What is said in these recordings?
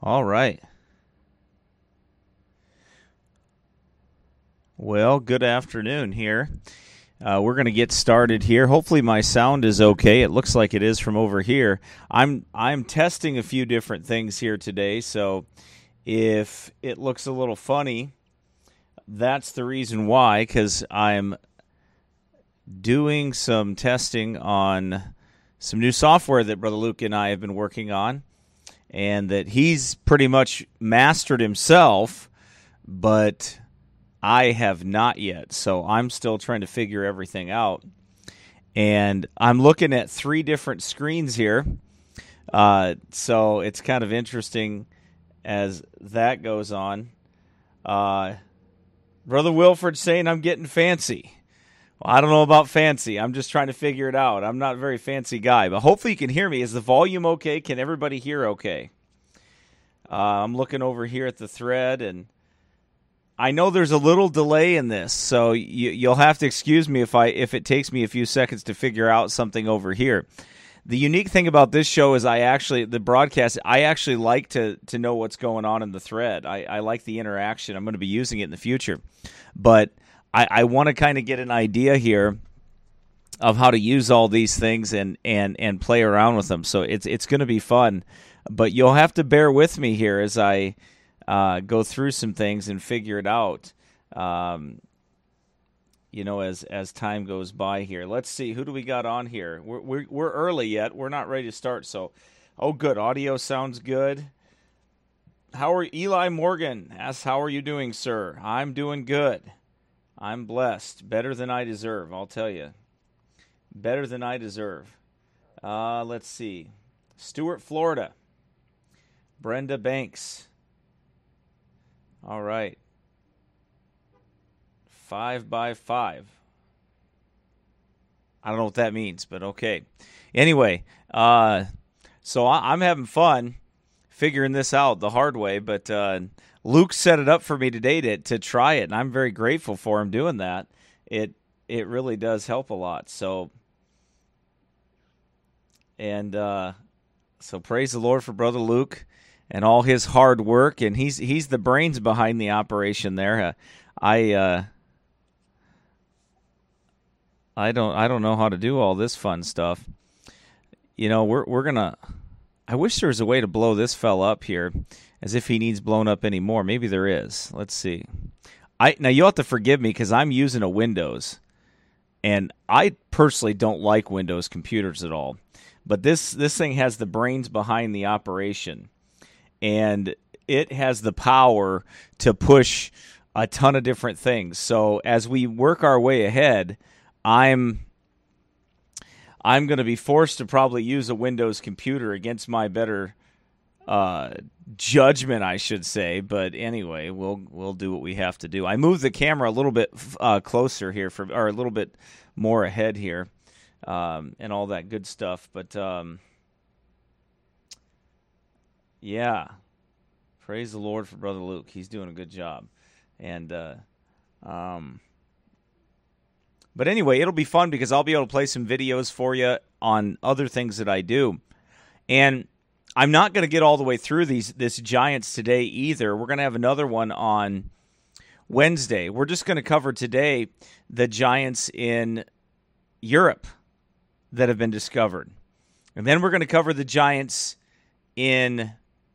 All right. Well, good afternoon here. We're going to get started here. Hopefully my sound is okay. It looks like it is from over here. I'm testing a few different things here today, so if it looks a little funny, that's the reason why, because I'm doing some testing on some new software that Brother Luke and I have been working on, and that he's pretty much mastered himself, but I have not yet. So I'm still trying to figure everything out. And I'm looking at 3 different screens here. So it's kind of interesting as that goes on. Brother Wilford saying I'm getting fancy. Well, I don't know about fancy. I'm just trying to figure it out. I'm not a very fancy guy, but hopefully you can hear me. Is the volume okay? Can everybody hear okay? I'm looking over here at the thread, and I know there's a little delay in this, so you'll have to excuse me if it takes me a few seconds to figure out something over here. The unique thing about this show is I actually like to know what's going on in the thread. I like the interaction. I'm going to be using it in the future. But I want to kind of get an idea here of how to use all these things and play around with them. So it's going to be fun. But you'll have to bear with me here as I go through some things and figure it out, as time goes by here. Let's see, who do we got on here? We're early yet. We're not ready to start. So, good. Audio sounds good. Eli Morgan asks, how are you doing, sir? I'm doing good. I'm blessed. Better than I deserve, I'll tell you. Better than I deserve. Let's see. Stuart, Florida. Brenda Banks. All right. 5 by 5. I don't know what that means, but okay. Anyway, so I'm having fun figuring this out the hard way, but Luke set it up for me today to try it, and I'm very grateful for him doing that. It really does help a lot. So praise the Lord for Brother Luke and all his hard work, and he's the brains behind the operation there. I don't know how to do all this fun stuff. We're gonna. I wish there was a way to blow this fella up here, as if he needs blown up anymore. Maybe there is. Let's see. Now you'll have to forgive me because I'm using a Windows, and I personally don't like Windows computers at all. But this thing has the brains behind the operation. And it has the power to push a ton of different things. So as we work our way ahead, I'm going to be forced to probably use a Windows computer against my better judgment, I should say. But anyway, we'll do what we have to do. I moved the camera a little bit closer here, or a little bit more ahead here, and all that good stuff. But yeah, praise the Lord for Brother Luke. He's doing a good job. And but anyway, it'll be fun because I'll be able to play some videos for you on other things that I do. And I'm not going to get all the way through this Giants today either. We're going to have another one on Wednesday. We're just going to cover today the Giants in Europe that have been discovered. And then we're going to cover the Giants in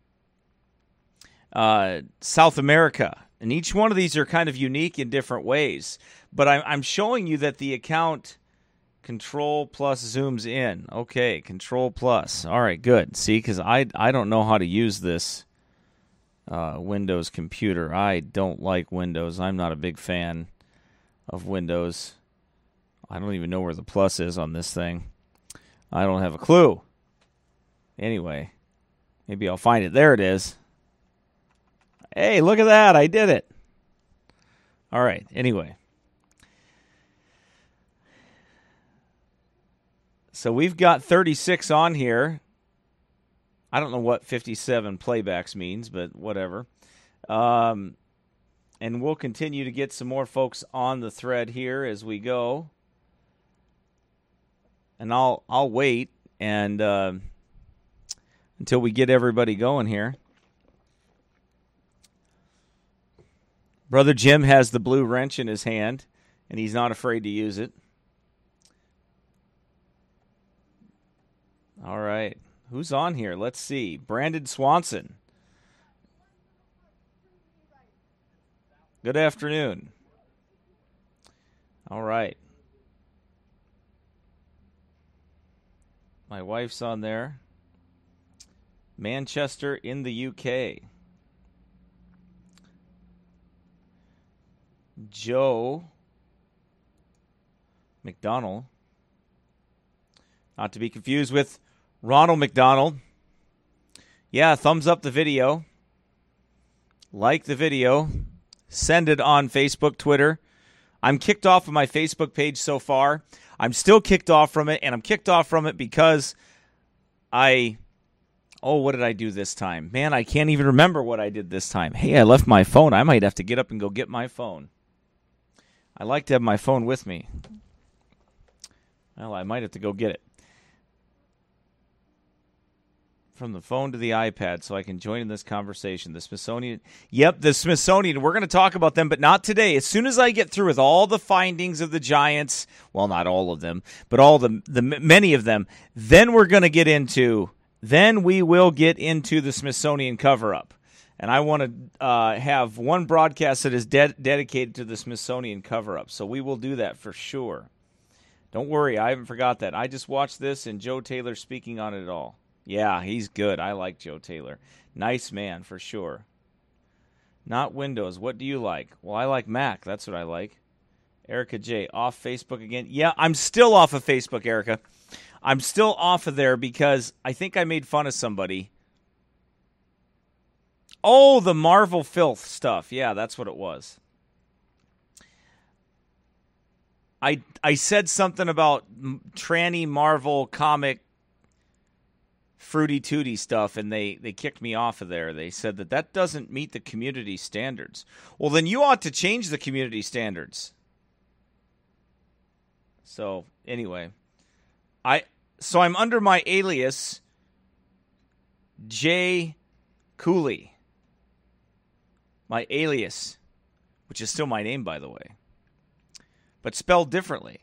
South America. And each one of these are kind of unique in different ways. But I'm showing you that the account Control plus zooms in. Okay, Control plus. All right, good. See, because I don't know how to use this Windows computer. I don't like Windows. I'm not a big fan of Windows. I don't even know where the plus is on this thing. I don't have a clue. Anyway, maybe I'll find it. There it is. Hey, look at that. I did it. All right. Anyway. So we've got 36 on here. I don't know what 57 playbacks means, but whatever. And we'll continue to get some more folks on the thread here as we go. And I'll wait and until we get everybody going here. Brother Jim has the blue wrench in his hand, and he's not afraid to use it. All right. Who's on here? Let's see. Brandon Swanson. Good afternoon. All right. My wife's on there. Manchester in the UK. Joe McDonald. Not to be confused with Ronald McDonald. Yeah, thumbs up the video. Like the video. Send it on Facebook, Twitter. I'm kicked off of my Facebook page so far. I'm still kicked off from it, and I'm kicked off from it because what did I do this time? Man, I can't even remember what I did this time. Hey, I left my phone. I might have to get up and go get my phone. I like to have my phone with me. Well, I might have to go get it. From the phone to the iPad so I can join in this conversation. The Smithsonian. Yep, the Smithsonian. We're going to talk about them, but not today. As soon as I get through with all the findings of the Giants, well, not all of them, but all the many of them, then we will get into the Smithsonian cover-up. And I want to have one broadcast that is dedicated to the Smithsonian cover-up. So we will do that for sure. Don't worry, I haven't forgot that. I just watched this, and Joe Taylor speaking on it all. Yeah, he's good. I like Joe Taylor. Nice man, for sure. Not Windows. What do you like? Well, I like Mac. That's what I like. Erica J. Off Facebook again. Yeah, I'm still off of Facebook, Erica. I'm still off of there because I think I made fun of somebody. Oh, the Marvel filth stuff. Yeah, that's what it was. I said something about tranny Marvel comic Fruity Tooty stuff, and they kicked me off of there. They said that doesn't meet the community standards. Well, then you ought to change the community standards. So, anyway. I'm under my alias, Jay Cooley. My alias, which is still my name, by the way, but spelled differently.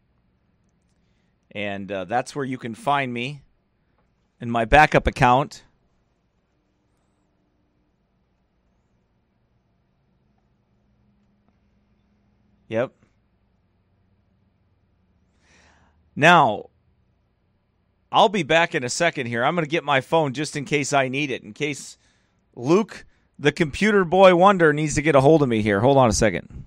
And that's where you can find me. In my backup account, yep. Now, I'll be back in a second here. I'm going to get my phone just in case I need it, in case Luke, the computer boy wonder, needs to get a hold of me here. Hold on a second.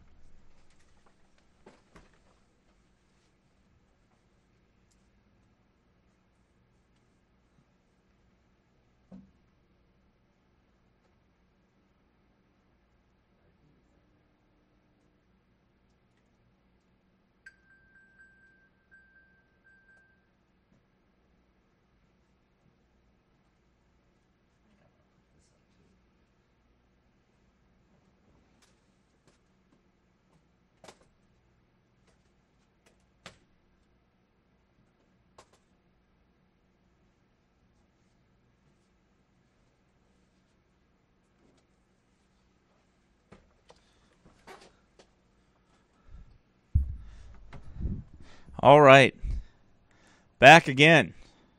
All right. Back again.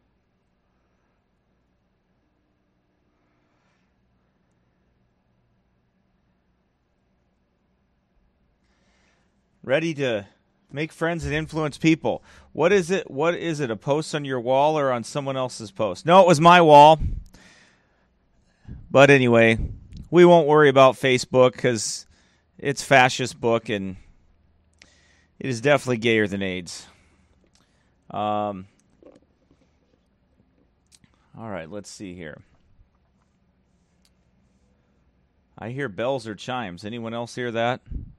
Ready to make friends and influence people. What is it? What is it? A post on your wall or on someone else's post? No, it was my wall. But anyway, we won't worry about Facebook because it's fascist book and it is definitely gayer than AIDS. All right, let's see here. I hear bells or chimes. Anyone else hear that?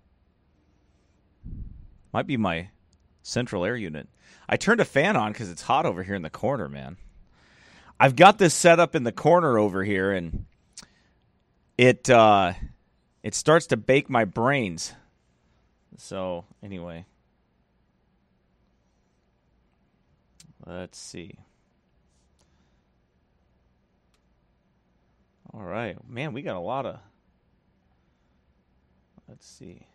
Might be my central air unit. I turned a fan on because it's hot over here in the corner, man. I've got this set up in the corner over here, and it starts to bake my brains. So, anyway. Let's see. All right. Man, we got a lot of... Let's see.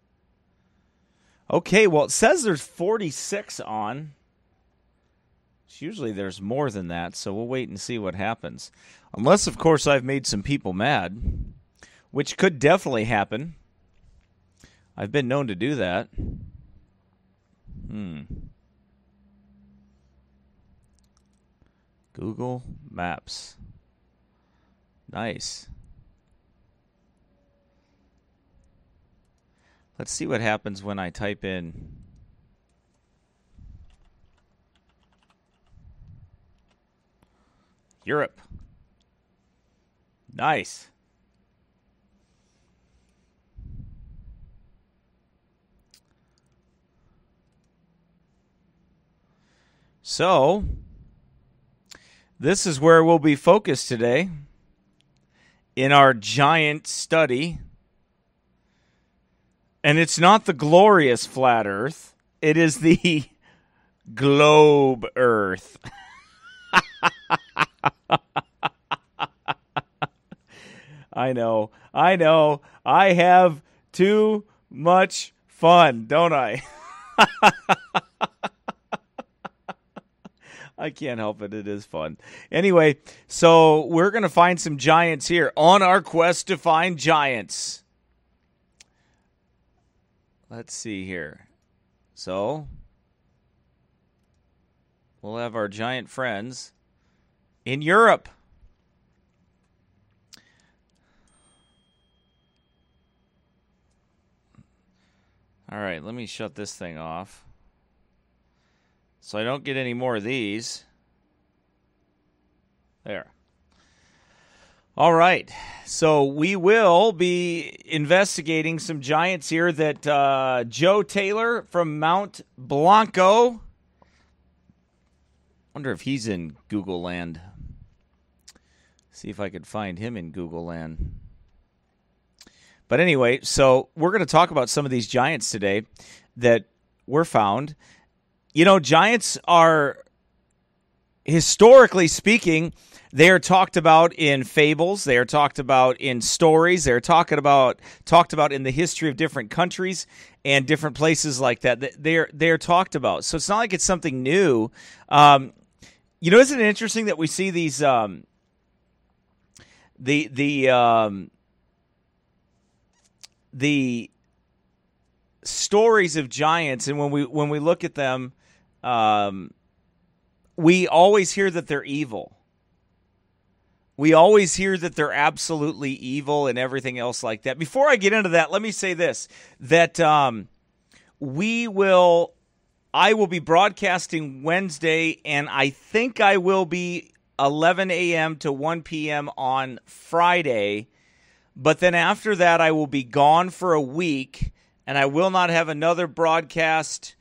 Okay, well, it says there's 46 on. Usually there's more than that, so we'll wait and see what happens. Unless, of course, I've made some people mad, which could definitely happen. I've been known to do that. Google Maps. Nice. Let's see what happens when I type in Europe. Nice. So, this is where we'll be focused today in our giant study. And it's not the glorious flat Earth. It is the globe Earth. I know. I have too much fun, don't I? I can't help it. It is fun. Anyway, so we're going to find some giants here on our quest to find giants. Let's see here. So, we'll have our giant friends in Europe. All right, let me shut this thing off so I don't get any more of these. There. All right, so we will be investigating some giants here that Joe Taylor from Mount Blanco. Wonder if he's in Google Land. See if I could find him in Google Land. But anyway, so we're going to talk about some of these giants today that were found. You know, giants are, historically speaking, they are talked about in fables. They are talked about in stories. They're talked about in the history of different countries and different places like that. They're talked about. So it's not like it's something new. You know, isn't it interesting that we see these the stories of giants, and when we look at them, we always hear that they're evil. We always hear that they're absolutely evil and everything else like that. Before I get into that, let me say this, that I will be broadcasting Wednesday, and I think I will be 11 a.m. to 1 p.m. on Friday. But then after that, I will be gone for a week, and I will not have another broadcast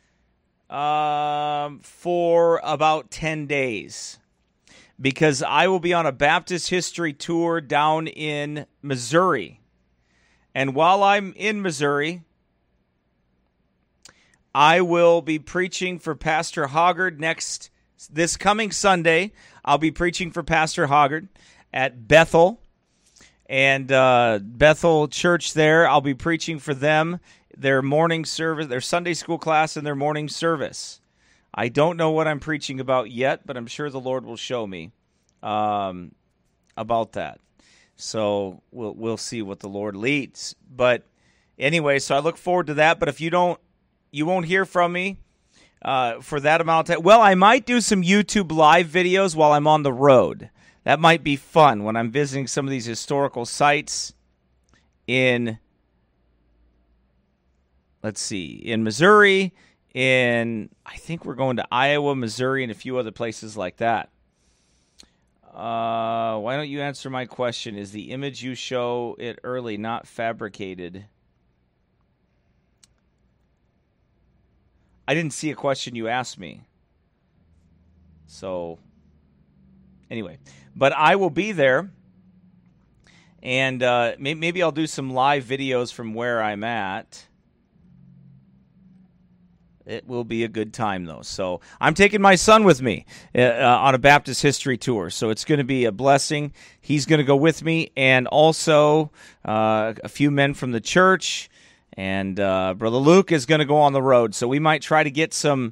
for about 10 days. Because I will be on a Baptist history tour down in Missouri. And while I'm in Missouri, I will be preaching for Pastor Hoggard this coming Sunday. I'll be preaching for Pastor Hoggard at Bethel. And Bethel Church there, I'll be preaching for them, their morning service, their Sunday school class, and their morning service. I don't know what I'm preaching about yet, but I'm sure the Lord will show me about that. So we'll see what the Lord leads. But anyway, so I look forward to that. But if you won't hear from me for that amount of time. Well, I might do some YouTube live videos while I'm on the road. That might be fun when I'm visiting some of these historical sites in Missouri, I think we're going to Iowa, Missouri, and a few other places like that. Why don't you answer my question? Is the image you show it early not fabricated? I didn't see a question you asked me. So, anyway. But I will be there, and maybe I'll do some live videos from where I'm at. It will be a good time, though. So I'm taking my son with me on a Baptist history tour, so it's going to be a blessing. He's going to go with me, and also a few men from the church. And Brother Luke is going to go on the road, so we might try to get some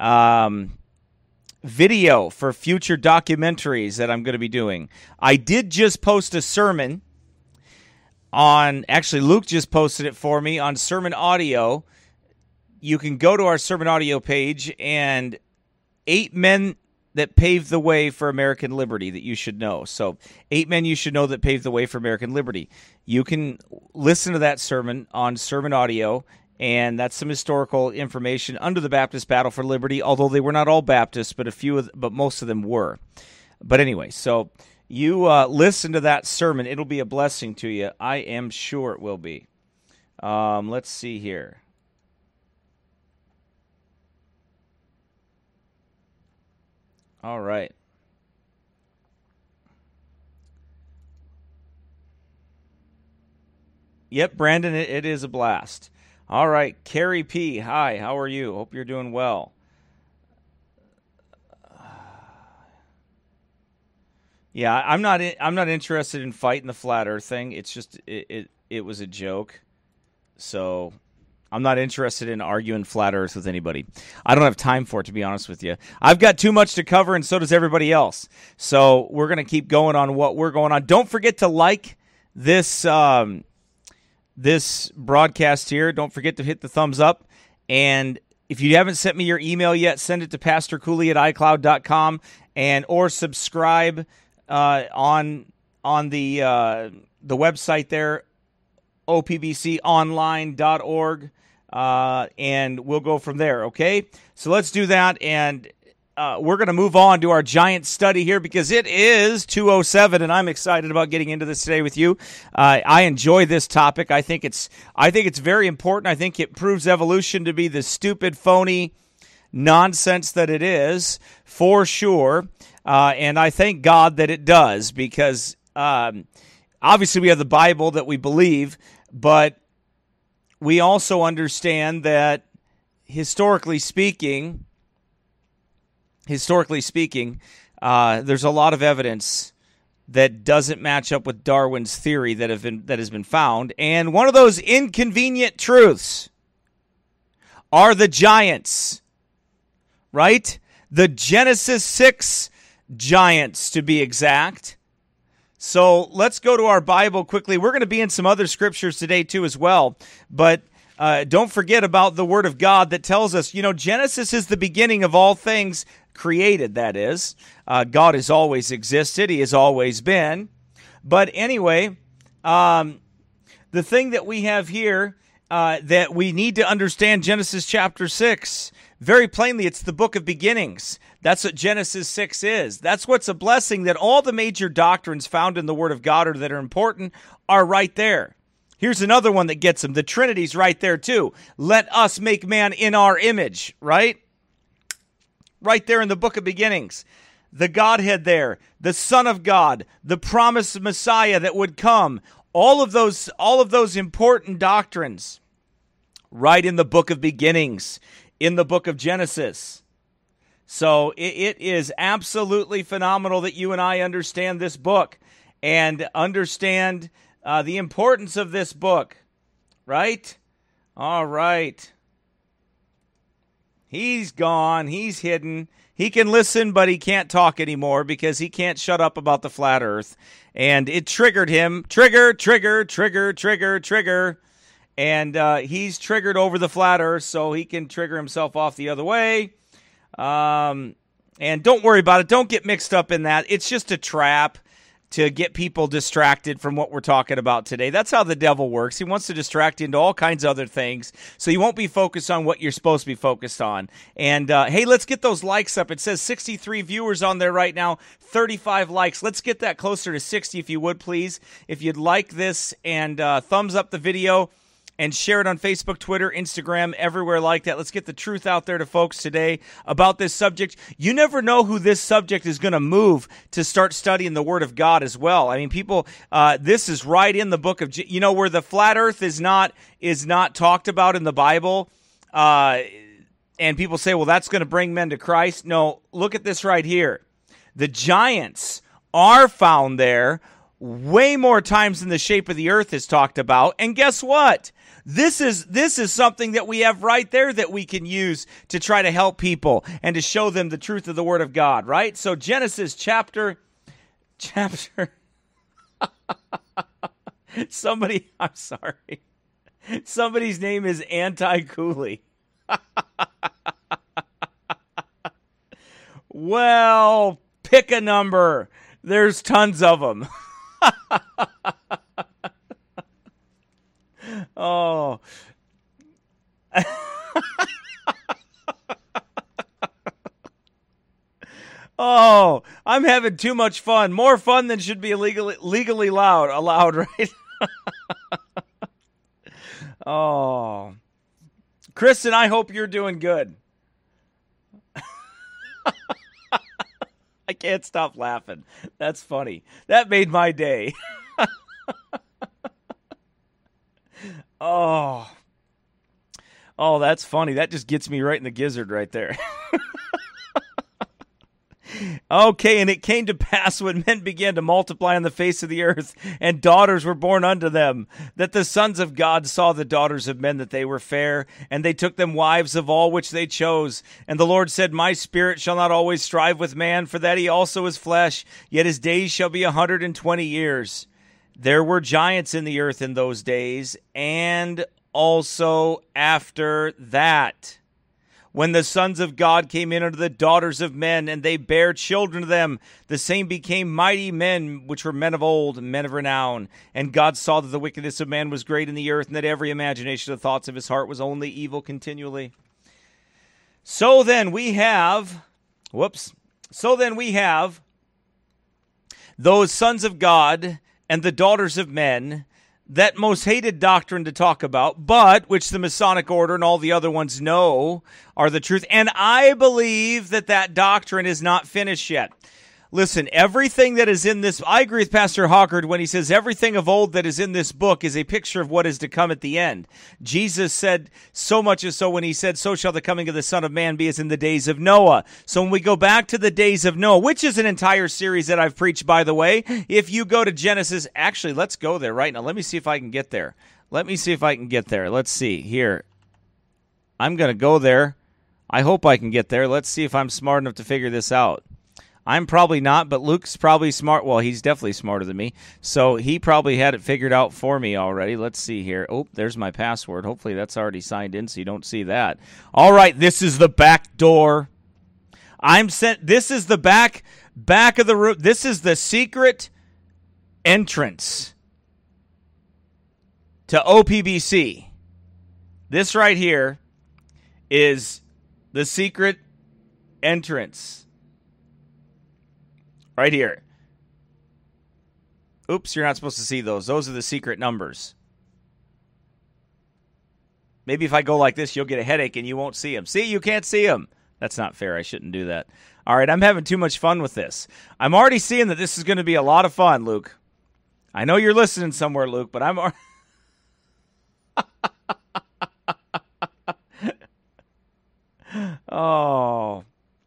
video for future documentaries that I'm going to be doing. I did just post a sermon actually Luke just posted it for me on Sermon Audio. You can go to our Sermon Audio page, and 8 men that paved the way for American liberty that you should know. So 8 men you should know that paved the way for American liberty. You can listen to that sermon on Sermon Audio, and that's some historical information under the Baptist battle for liberty, although they were not all Baptists, but but most of them were. But anyway, so you listen to that sermon. It'll be a blessing to you. I am sure it will be. Let's see here. All right. Yep, Brandon, it is a blast. All right, Carrie P. Hi, how are you? Hope you're doing well. Yeah, I'm not interested in fighting the flat Earth thing. It's just it was a joke. So I'm not interested in arguing flat Earth with anybody. I don't have time for it, to be honest with you. I've got too much to cover, and so does everybody else. So we're going to keep going on what we're going on. Don't forget to like this this broadcast here. Don't forget to hit the thumbs up. And if you haven't sent me your email yet, send it to pastorcooley@icloud.com or subscribe on the website there, opbconline.org, and we'll go from there, okay? So let's do that, and we're going to move on to our giant study here because it is 2:07, and I'm excited about getting into this today with you. I enjoy this topic. I think it's very important. I think it proves evolution to be the stupid, phony nonsense that it is, for sure, and I thank God that it does because obviously we have the Bible that we believe, but we also understand that historically speaking, there's a lot of evidence that doesn't match up with Darwin's theory that has been found. And one of those inconvenient truths are the giants, right? The Genesis 6 giants, to be exact. So let's go to our Bible quickly. We're going to be in some other scriptures today too as well, but don't forget about the Word of God that tells us, Genesis is the beginning of all things created, that is. God has always existed. He has always been. But anyway, the thing that we have here that we need to understand Genesis chapter 6, very plainly, it's the book of beginnings. That's what Genesis 6 is. That's what's a blessing, that all the major doctrines found in the Word of God or that are important are right there. Here's another one that gets them. The Trinity's right there too. Let us make man in our image, right? Right there in the book of beginnings. The Godhead there, the Son of God, the promised Messiah that would come. All of those important doctrines right in the book of beginnings, in the book of Genesis. So it is absolutely phenomenal that you and I understand this book and understand the importance of this book, right? All right. He's gone. He's hidden. He can listen, but he can't talk anymore because he can't shut up about the flat earth. And it triggered him. Trigger, trigger, trigger, trigger, trigger. And he's triggered over the flat earth, so he can trigger himself off the other way. And don't worry about it. Don't get mixed up in that. It's just a trap to get people distracted from what we're talking about today. That's how the devil works. He wants to distract you into all kinds of other things, so you won't be focused on what you're supposed to be focused on. And, hey, let's get those likes up. It says 63 viewers on there right now, 35 likes. Let's get that closer to 60 if you would, please. If you'd like this, and thumbs up the video, and share it on Facebook, Twitter, Instagram, everywhere like that. Let's get the truth out there to folks today about this subject. You never know who this subject is going to move to start studying the Word of God as well. I mean, people, this is right in the book of, where the flat earth is not talked about in the Bible, and people say, well, that's going to bring men to Christ. No, look at this right here. The giants are found there. way more times than the shape of the earth is talked about. And guess what? This is something that we have right there that we can use to try to help people and to show them the truth of the Word of God, right? So Genesis chapter I'm sorry. Somebody's name is Anti-Cooley. Well, pick a number. There's tons of them. Oh. Oh, I'm having too much fun. More fun than should be legally allowed, right? Oh. Kristen, I hope you're doing good. I can't stop laughing. That's funny. That made my day. Oh, that's funny. That just gets me right in the gizzard right there. Okay, and it came to pass when men began to multiply on the face of the earth, and daughters were born unto them, that the sons of God saw the daughters of men that they were fair, and they took them wives of all which they chose. And the Lord said, My spirit shall not always strive with man, for that he also is flesh, yet his days shall be 120 years. There were giants in the earth in those days, and also after that. When the sons of God came in unto the daughters of men, and they bare children to them, the same became mighty men, which were men of old, men of renown. And God saw that the wickedness of man was great in the earth, and that every imagination of the thoughts of his heart was only evil continually. So then we have those sons of God and the daughters of men, that most hated doctrine to talk about, but which the Masonic order and all the other ones know are the truth. And I believe that doctrine is not finished yet. Listen, everything that is in this, I agree with Pastor Hawkard when he says everything of old that is in this book is a picture of what is to come at the end. Jesus said so much as so when he said, so shall the coming of the Son of Man be as in the days of Noah. So when we go back to the days of Noah, which is an entire series that I've preached, by the way, if you go to Genesis, actually, let's go there right now. Let me see if I can get there. Let's see here. I'm going to go there. I hope I can get there. Let's see if I'm smart enough to figure this out. I'm probably not, but Luke's probably smart. Well, he's definitely smarter than me. So he probably had it figured out for me already. Let's see here. Oh, there's my password. Hopefully that's already signed in so you don't see that. All right, this is the back door. This is the back of the room. This is the secret entrance to OPBC. This right here is the secret entrance. Right here. Oops, you're not supposed to see those. Those are the secret numbers. Maybe if I go like this, you'll get a headache and you won't see them. See, you can't see them. That's not fair. I shouldn't do that. All right, I'm having too much fun with this. I'm already seeing that this is going to be a lot of fun, Luke. I know you're listening somewhere, Luke, but I'm... Oh...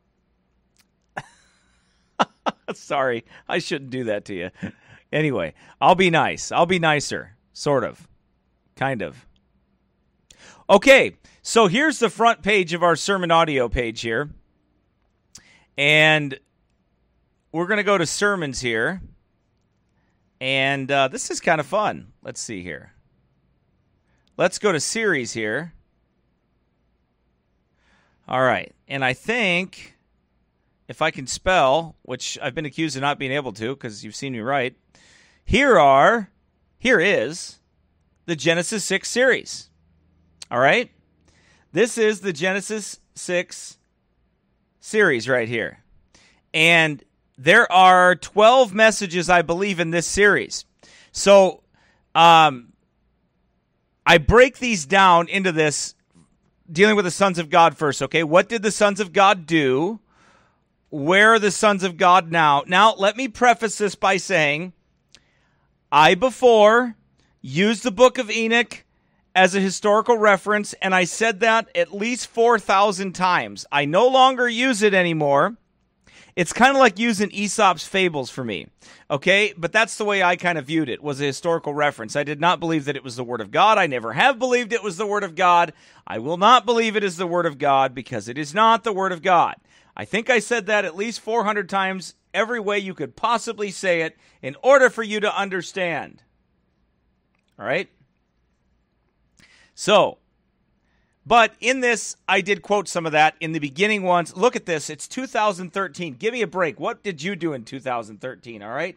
Sorry, I shouldn't do that to you. Anyway, I'll be nice. I'll be nicer. Sort of. Kind of. Okay, so here's the front page of our sermon audio page here. And we're going to go to sermons here. And this is kind of fun. Let's see here. Let's go to series here. All right, and I think... if I can spell, which I've been accused of not being able to because you've seen me write, here is the Genesis 6 series. All right? This is the Genesis 6 series right here. And there are 12 messages, I believe, in this series. So I break these down into this, dealing with the sons of God first, okay? What did the sons of God do? Where are the sons of God now? Now, let me preface this by saying, I before used the book of Enoch as a historical reference, and I said that at least 4,000 times. I no longer use it anymore, It's kind of like using Aesop's fables for me, okay? But that's the way I kind of viewed it, was a historical reference. I did not believe that it was the Word of God. I never have believed it was the Word of God. I will not believe it is the Word of God because it is not the Word of God. I think I said that at least 400 times, every way you could possibly say it in order for you to understand. All right? So, but in this, I did quote some of that in the beginning ones. Look at this. It's 2013. Give me a break. What did you do in 2013, all right?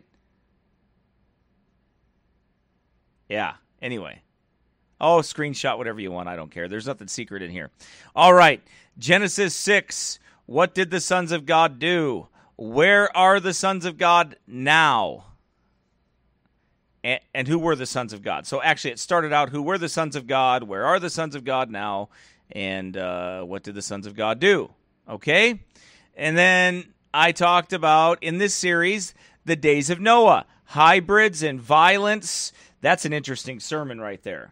Yeah, anyway. Oh, screenshot whatever you want. I don't care. There's nothing secret in here. All right, Genesis 6. What did the sons of God do? Where are the sons of God now? And who were the sons of God? So actually it started out, who were the sons of God? Where are the sons of God now? And what did the sons of God do? Okay? And then I talked about, in this series, the days of Noah. Hybrids and violence. That's an interesting sermon right there.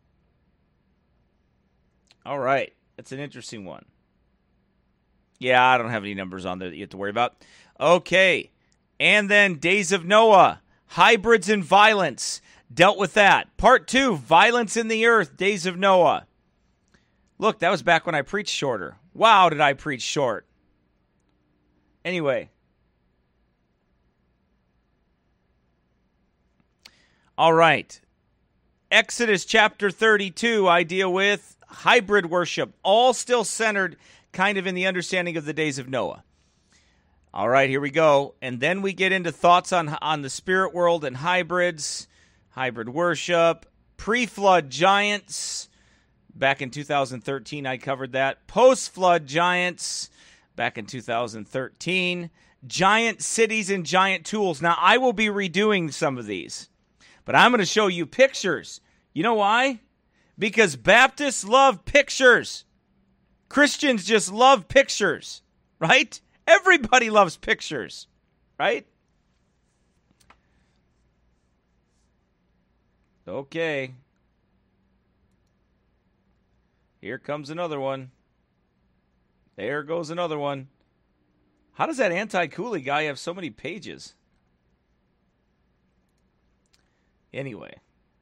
All right. That's an interesting one. Yeah, I don't have any numbers on there that you have to worry about. Okay. And then days of Noah. Hybrids and violence. Dealt with that. Part 2, violence in the earth. Days of Noah. Look, that was back when I preached shorter. Wow, did I preach short. Anyway. All right. Exodus chapter 32, I deal with hybrid worship. All still centered kind of in the understanding of the days of Noah. All right, here we go. And then we get into thoughts on the spirit world and hybrids, hybrid worship, pre-flood giants. Back in 2013, I covered that. Post-flood giants, back in 2013. Giant cities and giant tools. Now, I will be redoing some of these, but I'm going to show you pictures. You know why? Because Baptists love pictures. Christians just love pictures, right? Everybody loves pictures, right? Okay. Here comes another one. There goes another one. How does that anti-Cooley guy have so many pages? Anyway.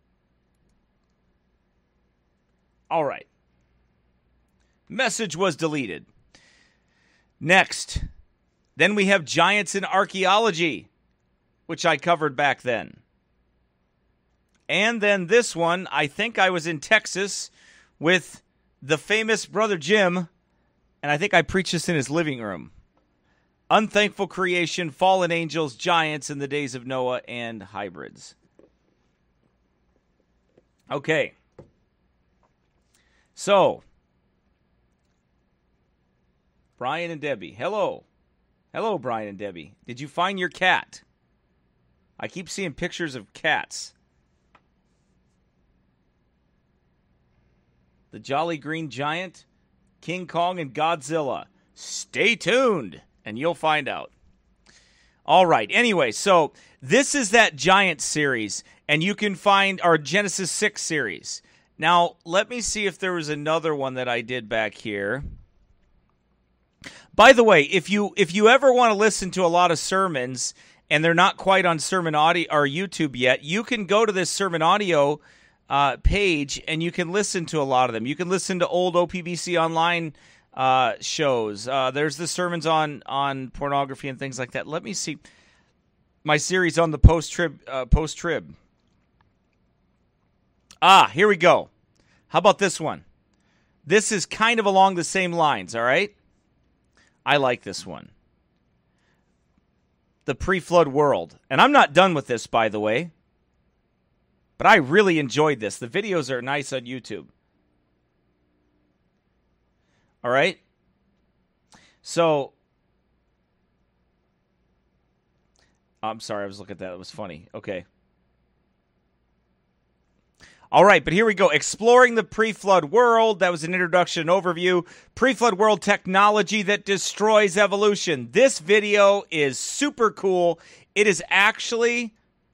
All right. Message was deleted. Next. Then we have giants in archaeology, which I covered back then. And then this one, I think I was in Texas with the famous Brother Jim, and I think I preached this in his living room. Unthankful creation, fallen angels, giants in the days of Noah, and hybrids. Okay. So, Brian and Debbie, hello. Hello, Brian and Debbie. Did you find your cat? I keep seeing pictures of cats. The Jolly Green Giant, King Kong, and Godzilla. Stay tuned, and you'll find out. All right. Anyway, so this is that giant series, and you can find our Genesis 6 series. Now, let me see if there was another one that I did back here. By the way, if you ever want to listen to a lot of sermons and they're not quite on Sermon Audio or YouTube yet, you can go to this Sermon Audio page and you can listen to a lot of them. You can listen to old OPBC online shows. There's the sermons on pornography and things like that. Let me see my series on the post-trib. Here we go. How about this one? This is kind of along the same lines, all right? I like this one. The pre-flood world. And I'm not done with this, by the way. But I really enjoyed this. The videos are nice on YouTube. All right? So, I'm sorry, I was looking at that. It was funny. Okay. All right, but here we go. Exploring the pre-flood world. That was an introduction overview. Pre-flood world technology that destroys evolution. This video is super cool. It is actually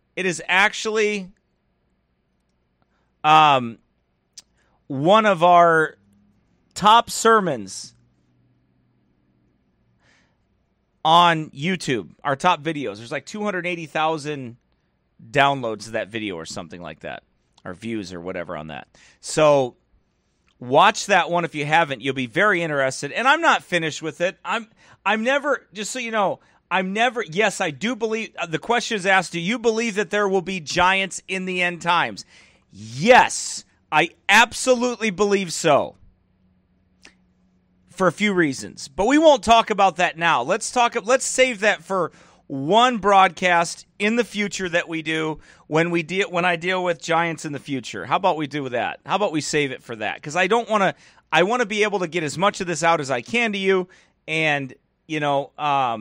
one of our top sermons on YouTube, our top videos. There's like 280,000 downloads of that video or something like that, or views or whatever on that. So watch that one if you haven't. You'll be very interested. And I'm not finished with it. I'm never, just so you know, yes, I do believe, the question is asked, do you believe that there will be giants in the end times? Yes, I absolutely believe so. For a few reasons. But we won't talk about that now. Let's save that for one broadcast in the future that we do when I deal with giants in the future. How about we do that? How about we save it for that? Because I want to be able to get as much of this out as I can to you, and we'll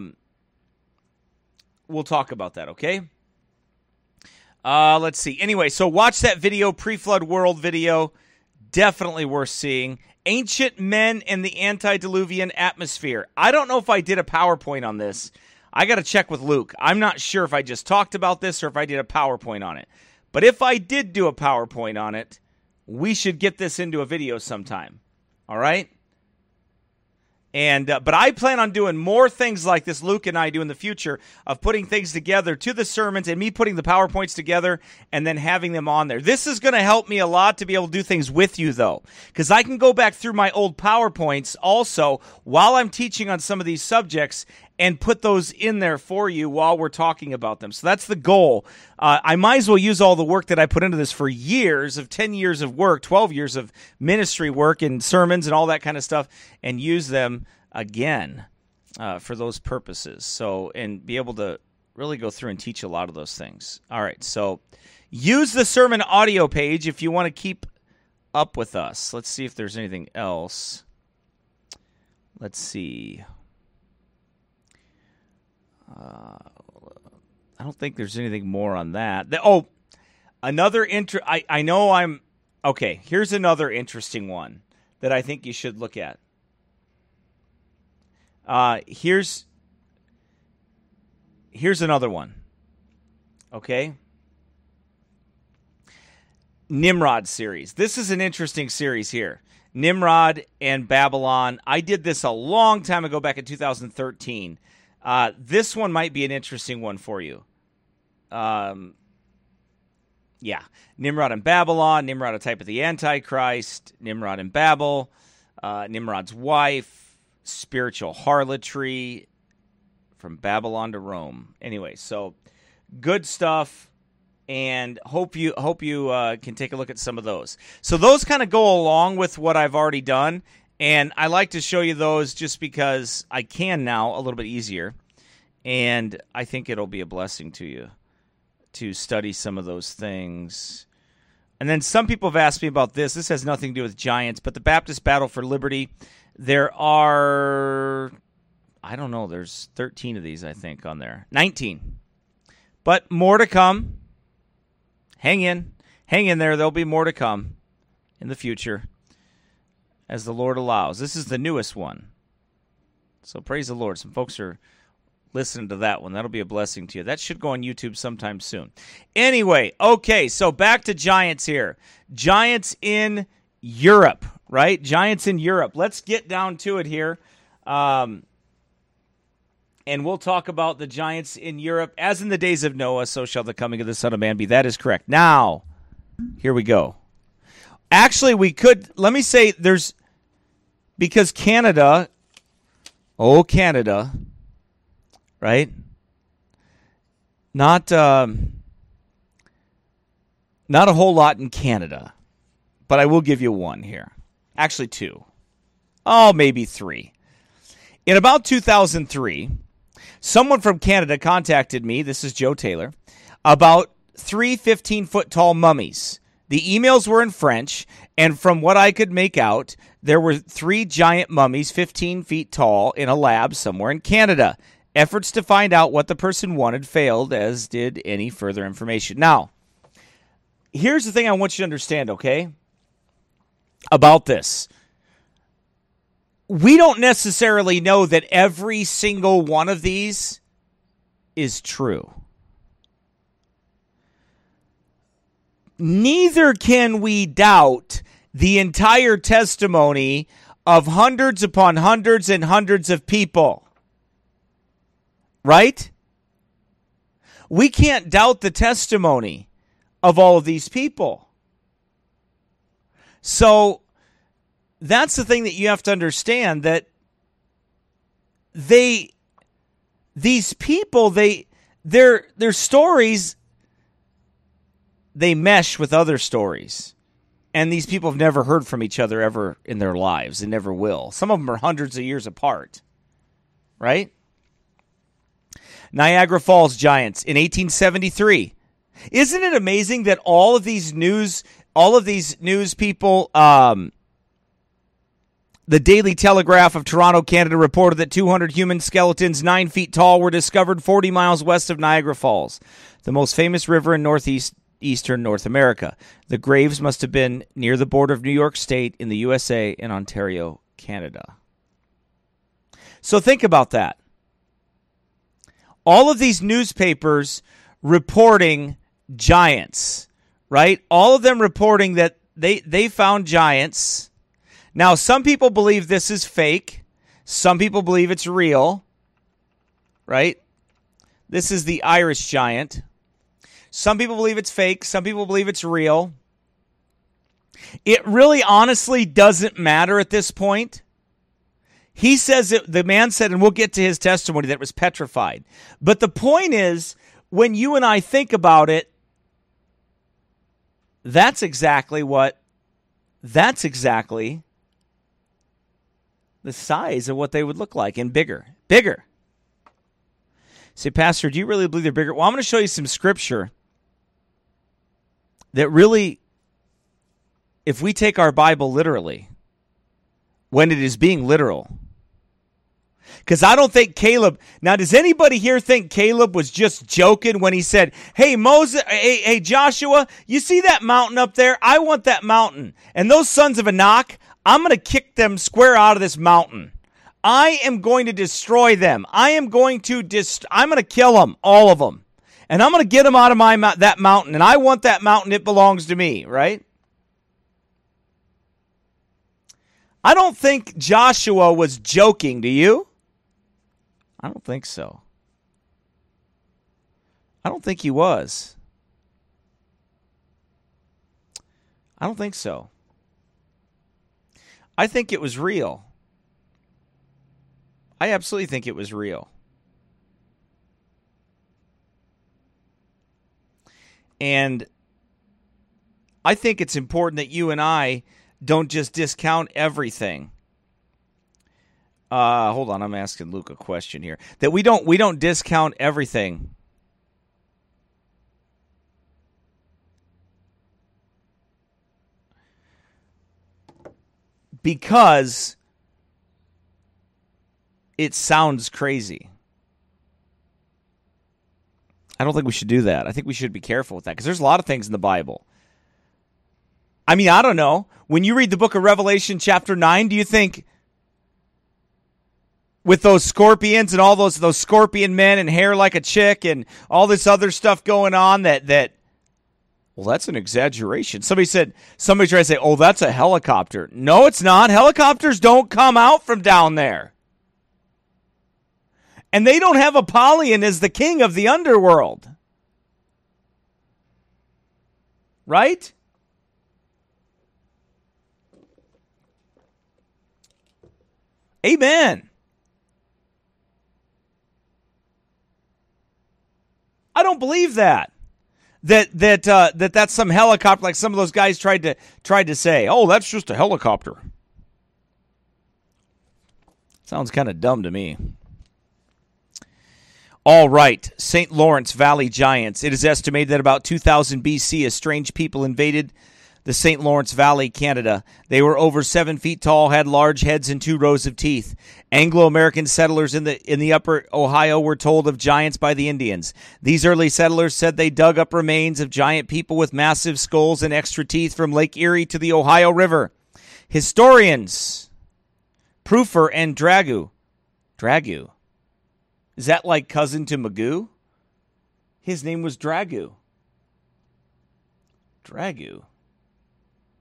talk about that, okay? Let's see. Anyway, so watch that video, Pre-Flood World video. Definitely worth seeing. Ancient Men and the Antediluvian Atmosphere. I don't know if I did a PowerPoint on this. I got to check with Luke. I'm not sure if I just talked about this or if I did a PowerPoint on it. But if I did do a PowerPoint on it, we should get this into a video sometime. All right? And but I plan on doing more things like this Luke and I do in the future, of putting things together to the sermons and me putting the PowerPoints together and then having them on there. This is going to help me a lot to be able to do things with you, though, because I can go back through my old PowerPoints also while I'm teaching on some of these subjects and put those in there for you while we're talking about them. So that's the goal. I might as well use all the work that I put into this for years of 10 years of work, 12 years of ministry work and sermons and all that kind of stuff, and use them again for those purposes. So, and be able to really go through and teach a lot of those things. All right, so use the sermon audio page if you want to keep up with us. Let's see if there's anything else. Let's see. I don't think there's anything more on that. Another I know I'm okay. Here's another interesting one that I think you should look at. Here's another one. Okay. Nimrod series. This is an interesting series here. Nimrod and Babylon. I did this a long time ago, back in 2013. This one might be an interesting one for you. Nimrod and Babylon, Nimrod, a type of the Antichrist, Nimrod and Babel, Nimrod's wife, spiritual harlotry, from Babylon to Rome. Anyway, so good stuff, and hope you can take a look at some of those. So those kind of go along with what I've already done. And I like to show you those just because I can now a little bit easier. And I think it'll be a blessing to you to study some of those things. And then some people have asked me about this. This has nothing to do with giants, but the Baptist Battle for Liberty. There are, I don't know, there's 13 of these, I think, on there. 19. But more to come. Hang in there. There'll be more to come in the future, as the Lord allows. This is the newest one. So praise the Lord. Some folks are listening to that one. That'll be a blessing to you. That should go on YouTube sometime soon. Anyway, okay, so back to giants here. Giants in Europe, right? Giants in Europe. Let's get down to it here. And we'll talk about the giants in Europe. As in the days of Noah, so shall the coming of the Son of Man be. That is correct. Now, here we go. Actually, we could, let me say because Canada, right? Not a whole lot in Canada, but I will give you one here. Actually, two. Oh, maybe three. In about 2003, someone from Canada contacted me, this is Joe Taylor, about 3 15-foot tall mummies. The emails were in French, and from what I could make out, there were 3 giant mummies 15 feet tall in a lab somewhere in Canada. Efforts to find out what the person wanted failed, as did any further information. Now, here's the thing I want you to understand, okay, about this. We don't necessarily know that every single one of these is true. Neither can we doubt the entire testimony of hundreds upon hundreds and hundreds of people. right? We can't doubt the testimony of all of these people. So that's the thing that you have to understand, that these people, their stories, they mesh with other stories. And these people have never heard from each other ever in their lives and never will. Some of them are hundreds of years apart, right? Niagara Falls Giants in 1873. Isn't it amazing that all of these news people, the Daily Telegraph of Toronto, Canada, reported that 200 human skeletons 9 feet tall were discovered 40 miles west of Niagara Falls, the most famous river in northeastern North America. The graves must have been near the border of New York State in the USA and Ontario, Canada. So think about that. All of these newspapers reporting giants, right? All of them reporting that they found giants. Now, some people believe this is fake. Some people believe it's real, right? This is the Irish giant. Some people believe it's fake. Some people believe it's real. It really honestly doesn't matter at this point. He says it, the man said, and we'll get to his testimony, that it was petrified. But the point is, when you and I think about it, that's exactly the size of what they would look like, and bigger. Say, Pastor, do you really believe they're bigger? Well, I'm going to show you some scripture that really, if we take our Bible literally, when it is being literal. Because I don't think Caleb, now does anybody here think Caleb was just joking when he said, hey, hey, Joshua, you see that mountain up there? I want that mountain. And those sons of Anak, I'm going to kick them square out of this mountain. I am going to destroy them. I'm going to kill them, all of them. And I'm going to get them out of that mountain. And I want that mountain. It belongs to me, right? I don't think Joshua was joking, do you? I don't think so. I don't think he was. I don't think so. I think it was real. I absolutely think it was real. And I think it's important that you and I don't just discount everything. Hold on, I'm asking Luke a question here. That we don't discount everything. Because it sounds crazy. I don't think we should do that. I think we should be careful with that, because there's a lot of things in the Bible. I mean, I don't know. When you read the book of Revelation chapter 9, do you think with those scorpions and all those scorpion men and hair like a chick and all this other stuff going on that well, that's an exaggeration. Somebody tried to say, oh, that's a helicopter. No, it's not. Helicopters don't come out from down there. And they don't have Apollyon as the king of the underworld. Right? Amen. I don't believe that. That's some helicopter, like some of those guys tried to say. Oh, that's just a helicopter. Sounds kind of dumb to me. All right, St. Lawrence Valley Giants. It is estimated that about 2000 BC, a strange people invaded the St. Lawrence Valley, Canada. They were over 7 feet tall, had large heads and 2 rows of teeth. Anglo-American settlers in the upper Ohio were told of giants by the Indians. These early settlers said they dug up remains of giant people with massive skulls and extra teeth from Lake Erie to the Ohio River. Historians, Proofer and Dragu. Is that like cousin to Magoo? His name was Dragu.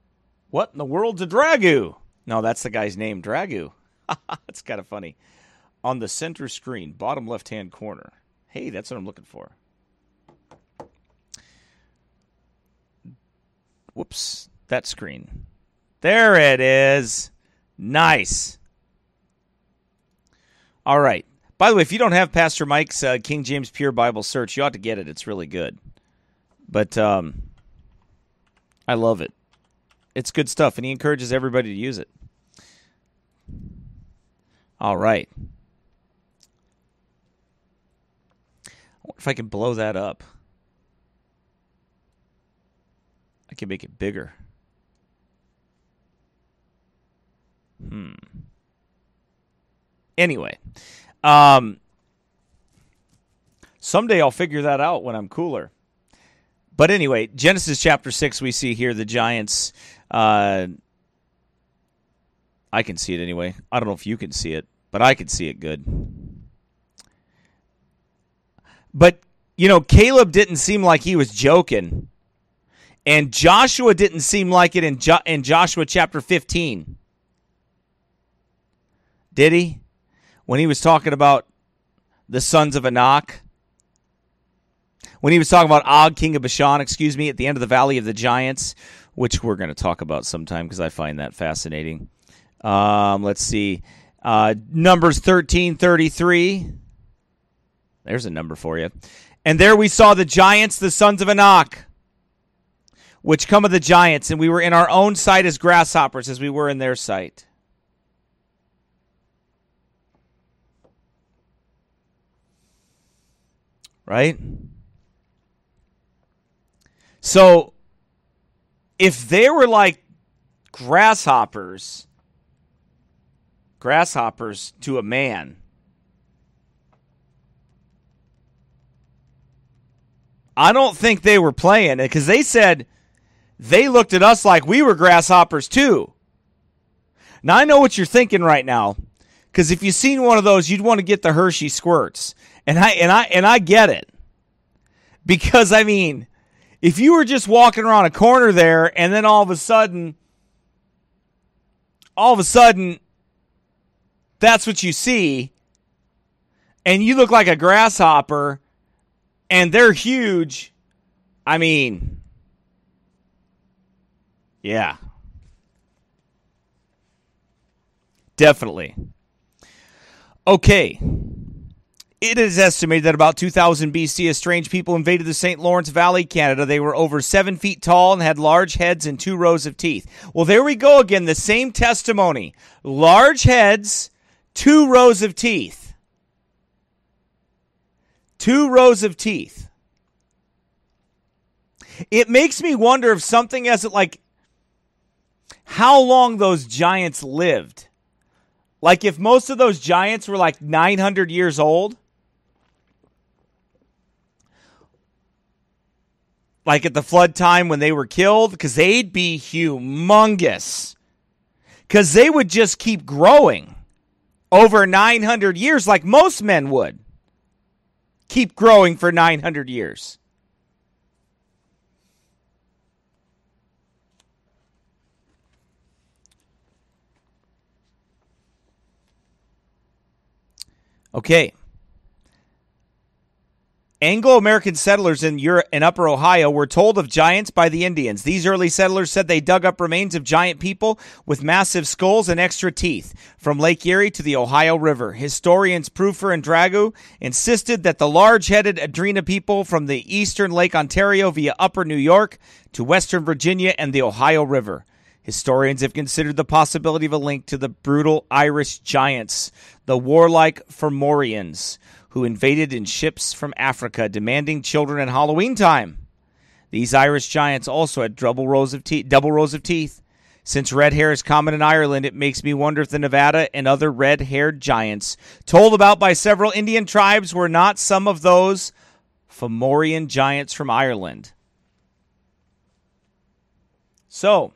What in the world's a Dragu? No, that's the guy's name, Dragu. That's kind of funny. on the center screen, bottom left-hand corner. Hey, that's what I'm looking for. Whoops, that screen. There it is. Nice. All right. By the way, if you don't have Pastor Mike's King James Pure Bible Search, you ought to get it. It's really good. But I love it. It's good stuff, and he encourages everybody to use it. All right. I wonder if I can blow that up. I can make it bigger. Anyway, someday I'll figure that out when I'm cooler. But anyway, Genesis chapter 6, we see here the giants. I can see it anyway. I don't know if you can see it, but I can see it good. But, Caleb didn't seem like he was joking. And Joshua didn't seem like it in Joshua chapter 15. Did he? When he was talking about the sons of Anak. When he was talking about Og, king of Bashan, at the end of the Valley of the Giants, which we're going to talk about sometime because I find that fascinating. Let's see. Numbers 13:33. There's a number for you. And there we saw the giants, the sons of Anak, which come of the giants, and we were in our own sight as grasshoppers, as we were in their sight. Right? So, if they were like grasshoppers to a man, I don't think they were playing, because they said they looked at us like we were grasshoppers too. Now, I know what you're thinking right now, because if you've seen one of those, you'd want to get the Hershey squirts. And I get it. Because, if you were just walking around a corner there and then all of a sudden, that's what you see, and you look like a grasshopper, and they're huge, yeah. Definitely. Okay. It is estimated that about 2000 BC, a strange people invaded the St. Lawrence Valley, Canada. They were over 7 feet tall and had large heads and 2 rows of teeth. Well, there we go again, the same testimony. Large heads, 2 rows of teeth. 2 rows of teeth. It makes me wonder if something as how long those giants lived. Like if most of those giants were like 900 years old. Like at the flood time when they were killed, because they'd be humongous. Because they would just keep growing over 900 years like most men would. Keep growing for 900 years. Okay. Anglo-American settlers in Europe and Upper Ohio were told of giants by the Indians. These early settlers said they dug up remains of giant people with massive skulls and extra teeth from Lake Erie to the Ohio River. Historians Prufer and Dragu insisted that the large-headed Adrena people from the eastern Lake Ontario via Upper New York to western Virginia and the Ohio River. Historians have considered the possibility of a link to the brutal Irish giants, the warlike Fomorians, who invaded in ships from Africa, demanding children at Halloween time. These Irish giants also had double rows of teeth. Since red hair is common in Ireland, it makes me wonder if the Nevada and other red-haired giants told about by several Indian tribes were not some of those Fomorian giants from Ireland. So,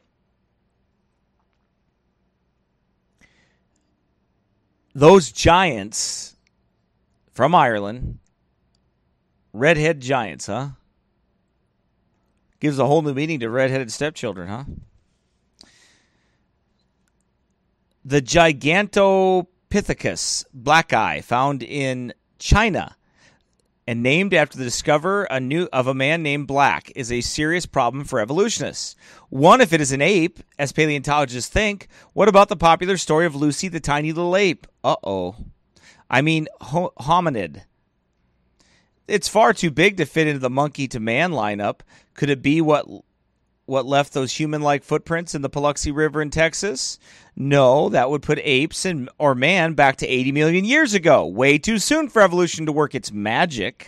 those giants from Ireland, redhead giants, huh? Gives a whole new meaning to redheaded stepchildren, huh? The Gigantopithecus Gigantopithecus, black eye, found in China and named after the discoverer of a man named Black, is a serious problem for evolutionists. One, if it is an ape, as paleontologists think, what about the popular story of Lucy the tiny little ape? I mean, hominid. It's far too big to fit into the monkey to man lineup. Could it be what left those human-like footprints in the Paluxy River in Texas? No, that would put apes or man back to 80 million years ago. Way too soon for evolution to work its magic.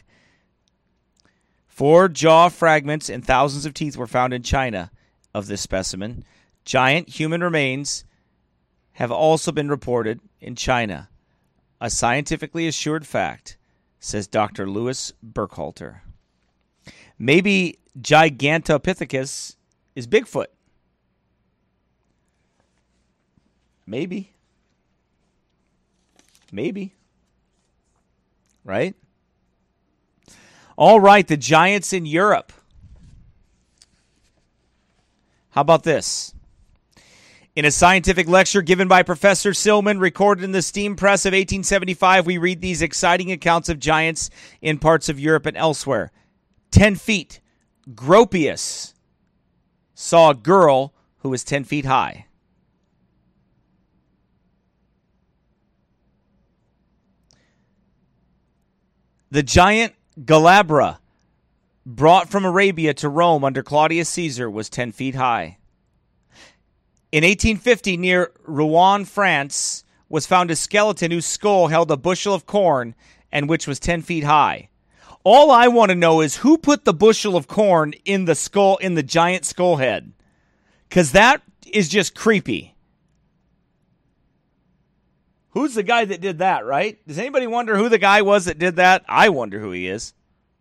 4 jaw fragments and thousands of teeth were found in China of this specimen. Giant human remains have also been reported in China. A scientifically assured fact, says Dr. Louis Burkhalter. Maybe Gigantopithecus is Bigfoot. Maybe. Right? All right, the giants in Europe. How about this? In a scientific lecture given by Professor Silman, recorded in the steam press of 1875, we read these exciting accounts of giants in parts of Europe and elsewhere. 10 feet, Gropius saw a girl who was 10 feet high. The giant Galabra, brought from Arabia to Rome under Claudius Caesar, was 10 feet high. In 1850, near Rouen, France, was found a skeleton whose skull held a bushel of corn and which was 10 feet high. All I want to know is who put the bushel of corn in the skull, in the giant skull head? Because that is just creepy. Who's the guy that did that, right? Does anybody wonder who the guy was that did that? I wonder who he is.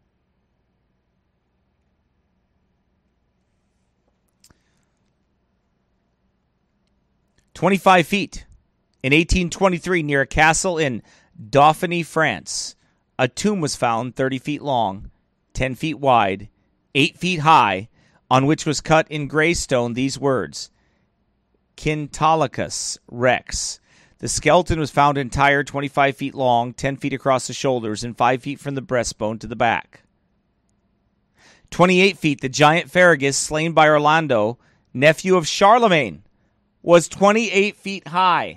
"25 feet. In 1823, near a castle in Dauphiny, France, a tomb was found 30 feet long, 10 feet wide, 8 feet high, on which was cut in gray stone these words, Quintalicus Rex. The skeleton was found entire, 25 feet long, 10 feet across the shoulders, and 5 feet from the breastbone to the back. 28 feet, the giant Ferragus, slain by Orlando, nephew of Charlemagne, was 28 feet high.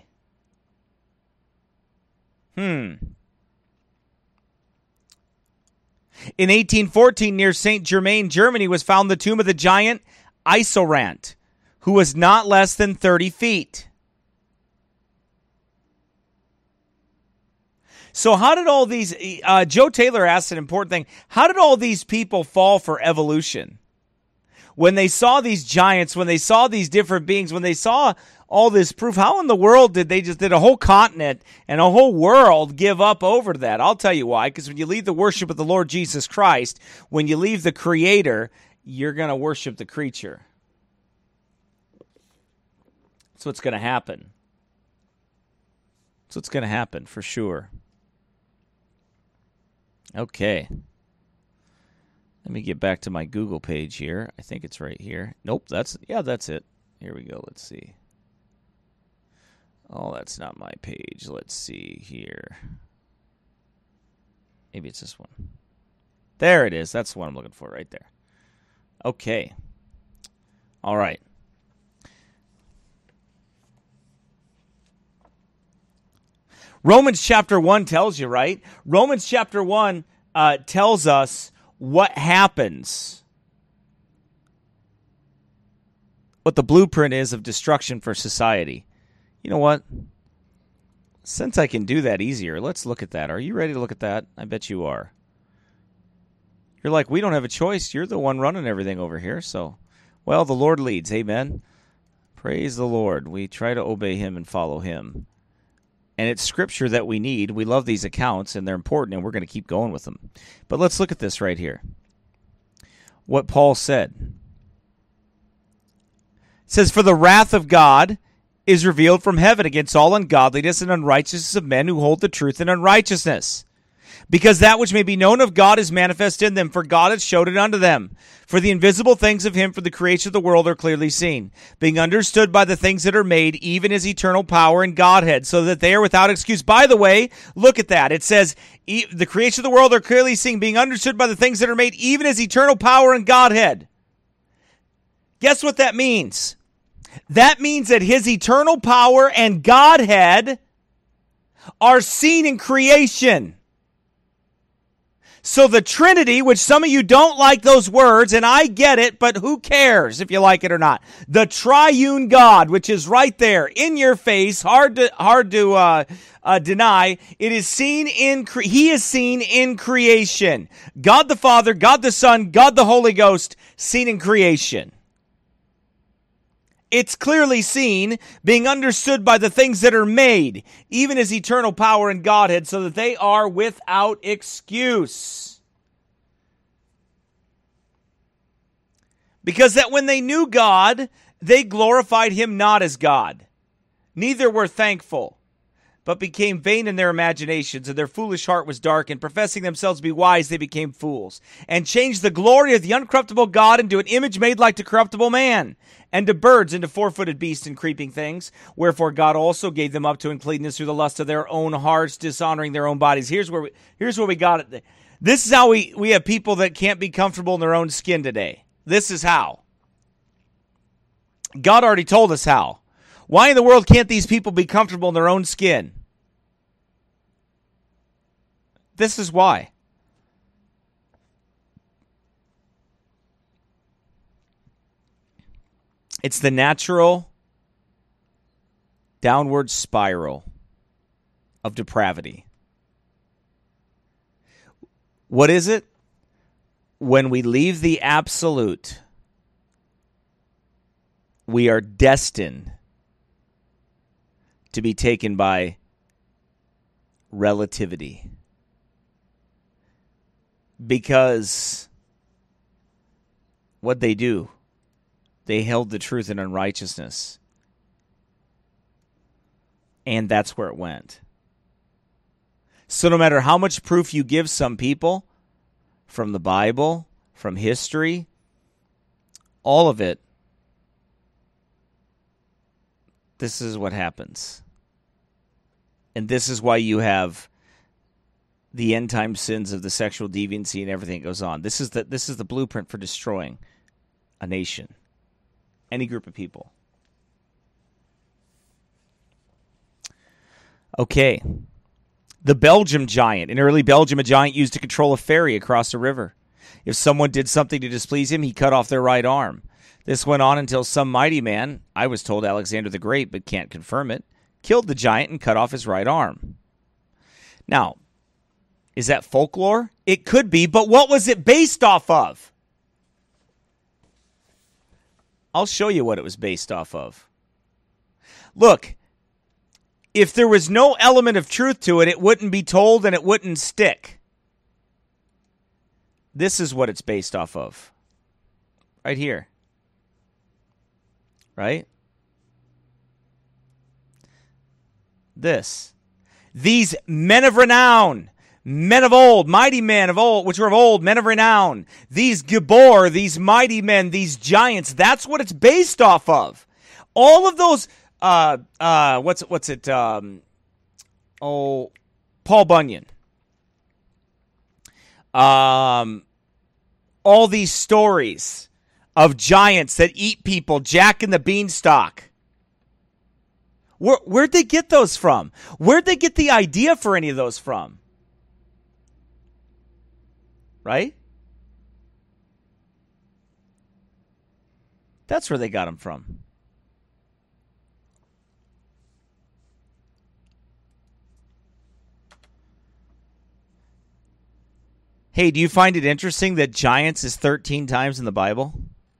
In 1814, near Saint Germain, Germany, was found the tomb of the giant Isorant, who was not less than 30 feet. So how did all these, Joe Taylor asked an important thing, how did all these people fall for evolution? When they saw these giants, when they saw these different beings, when they saw all this proof, how in the world did a whole continent and a whole world give up over that? I'll tell you why. Because when you leave the worship of the Lord Jesus Christ, when you leave the Creator, you're going to worship the creature. That's what's going to happen. That's what's going to happen for sure. Okay. Let me get back to my Google page here. I think it's right here. Nope, that's it. Here we go. Let's see. Oh, that's not my page. Let's see here. Maybe it's this one. There it is. That's the one I'm looking for right there. Okay. All right. Romans chapter 1 tells you, right? Romans chapter 1 tells us what happens. What the blueprint is of destruction for society. You know what? Since I can do that easier, let's look at that. Are you ready to look at that? I bet you are. You're like, we don't have a choice. You're the one running everything over here. So, well, the Lord leads. Amen. Praise the Lord. We try to obey him and follow him. And it's scripture that we need. We love these accounts, and they're important, and we're going to keep going with them. But let's look at this right here. What Paul said. It says, "For the wrath of God is revealed from heaven against all ungodliness and unrighteousness of men who hold the truth in unrighteousness, because that which may be known of God is manifest in them, for God hath showed it unto them. For the invisible things of him for the creation of the world are clearly seen, being understood by the things that are made, even his eternal power and Godhead, so that they are without excuse. By the way, look at that. It says, the creation of the world are clearly seen, being understood by the things that are made, even his eternal power and Godhead. Guess what that means? That means that his eternal power and Godhead are seen in creation. So the Trinity, which some of you don't like those words, and I get it, but who cares if you like it or not? The triune God, which is right there in your face, hard to deny. It is seen he is seen in creation. God the Father, God the Son, God the Holy Ghost, seen in creation. It's clearly seen, being understood by the things that are made, even his eternal power and Godhead, so that they are without excuse. Because that when they knew God, they glorified him not as God, neither were thankful, but became vain in their imaginations, and their foolish heart was darkened. Professing themselves to be wise, they became fools, and changed the glory of the uncorruptible God into an image made like to corruptible man, and to birds, and to four-footed beasts and creeping things. Wherefore God also gave them up to uncleanness through the lust of their own hearts, dishonoring their own bodies. Here's where we got it. This is how we have people that can't be comfortable in their own skin today. This is how. God already told us how. Why in the world can't these people be comfortable in their own skin? This is why. It's the natural downward spiral of depravity. What is it? When we leave the absolute, we are destined to be taken by relativity. Because what they do, they held the truth in unrighteousness. And that's where it went. So no matter how much proof you give some people from the Bible, from history, all of it, this is what happens. And this is why you have the end time sins of the sexual deviancy and everything that goes on. This is the blueprint for destroying a nation, any group of people. Okay. The Belgium giant. In early Belgium, a giant used to control a ferry across a river. If someone did something to displease him, he cut off their right arm. This went on until some mighty man, I was told Alexander the Great, but can't confirm it, killed the giant and cut off his right arm. Now, is that folklore? It could be, but what was it based off of? I'll show you what it was based off of. Look, if there was no element of truth to it, it wouldn't be told and it wouldn't stick. This is what it's based off of. Right here. Right? This. These men of renown, men of old, mighty men of old, which were of old, men of renown. These Gibor, these mighty men, these giants. That's what it's based off of. All of those, what's it? Paul Bunyan. All these stories of giants that eat people, Jack and the Beanstalk. Where'd they get those from? Where'd they get the idea for any of those from? Right? That's where they got them from. Hey, do you find it interesting that giants is 13 times in the Bible?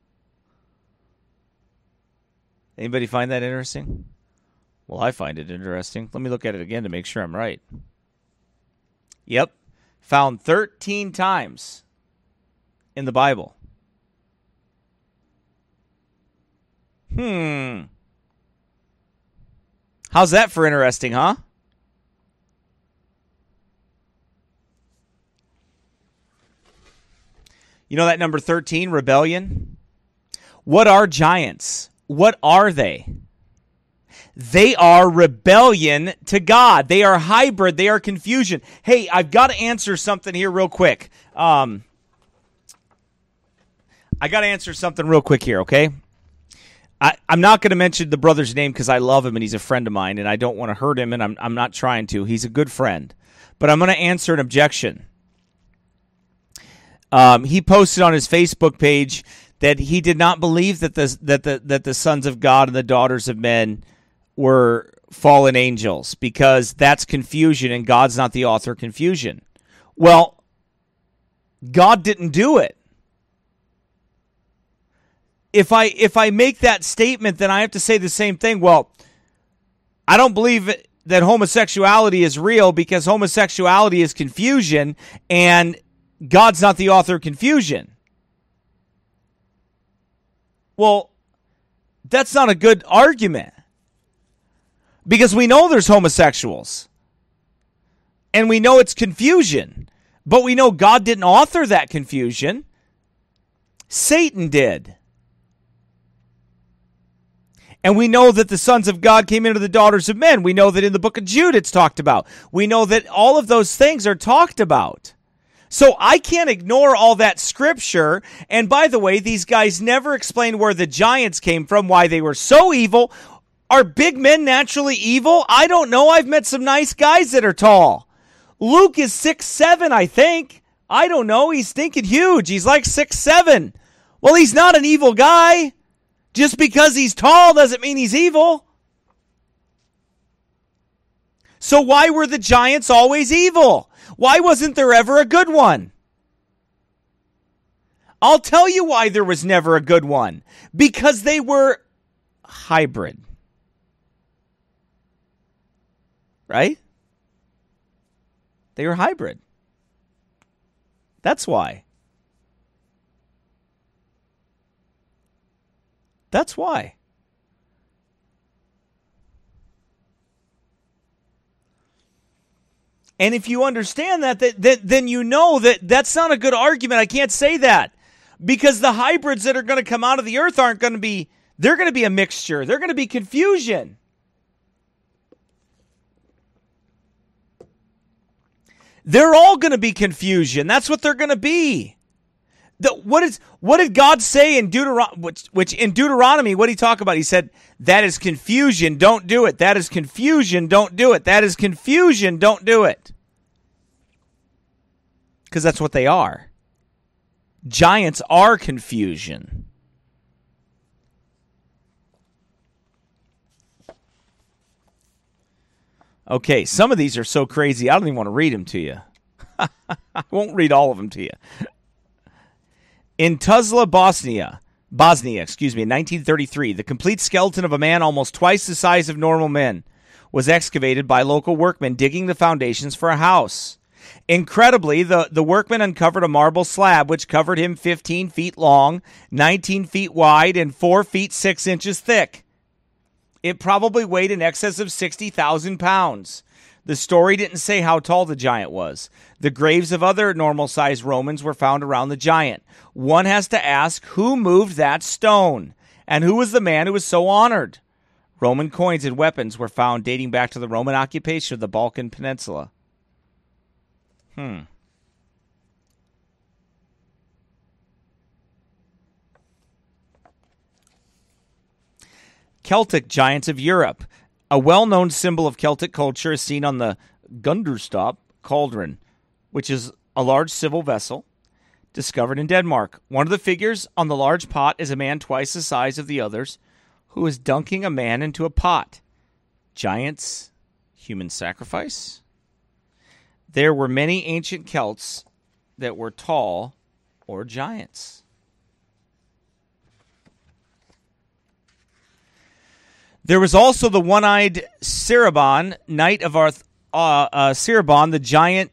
Anybody find that interesting? Well, I find it interesting. Let me look at it again to make sure I'm right. Yep. Found 13 times in the Bible. How's that for interesting, huh? You know that number 13, rebellion? What are giants? What are they? They are rebellion to God. They are hybrid. They are confusion. Hey, I've got to answer something here real quick. I got to answer something real quick here, okay? I'm not going to mention the brother's name because I love him and he's a friend of mine and I don't want to hurt him and I'm not trying to. He's a good friend. But I'm going to answer an objection. He posted on his Facebook page that he did not believe that the sons of God and the daughters of men were fallen angels because that's confusion and God's not the author of confusion. Well, God didn't do it. If I make that statement, then I have to say the same thing. Well, I don't believe that homosexuality is real because homosexuality is confusion and God's not the author of confusion. Well, that's not a good argument because we know there's homosexuals and we know it's confusion, but we know God didn't author that confusion. Satan did. And we know that the sons of God came into the daughters of men. We know that in the book of Jude it's talked about. We know that all of those things are talked about. So I can't ignore all that scripture. And by the way, these guys never explained where the giants came from, why they were so evil. Are big men naturally evil? I don't know. I've met some nice guys that are tall. Luke is 6'7", I think. I don't know. He's stinking huge. He's like 6'7". Well, he's not an evil guy. Just because he's tall doesn't mean he's evil. So why were the giants always evil? Why wasn't there ever a good one? I'll tell you why there was never a good one. Because they were hybrid. Right? They were hybrid. That's why. That's why. And if you understand that, then you know that that's not a good argument. I can't say that. Because the hybrids that are going to come out of the earth aren't going to be, they're going to be a mixture. They're going to be confusion. They're all going to be confusion. That's what they're going to be. What did God say in Deuteronomy? Which in Deuteronomy, what did he talk about? He said, that is confusion, don't do it. That is confusion, don't do it. That is confusion, don't do it. Because that's what they are. Giants are confusion. Okay, some of these are so crazy, I don't even want to read them to you. I won't read all of them to you. In Tuzla, Bosnia, in 1933, the complete skeleton of a man almost twice the size of normal men was excavated by local workmen digging the foundations for a house. Incredibly, the workmen uncovered a marble slab which covered him 15 feet long, 19 feet wide, and 4 feet 6 inches thick. It probably weighed in excess of 60,000 pounds. The story didn't say how tall the giant was. The graves of other normal-sized Romans were found around the giant. One has to ask, who moved that stone? And who was the man who was so honored? Roman coins and weapons were found dating back to the Roman occupation of the Balkan Peninsula. Celtic giants of Europe. A well-known symbol of Celtic culture is seen on the Gunderstop cauldron, which is a large civil vessel discovered in Denmark. One of the figures on the large pot is a man twice the size of the others who is dunking a man into a pot. Giants, human sacrifice? There were many ancient Celts that were tall or giants. There was also the one-eyed Cirebon, knight of Cirebon, the giant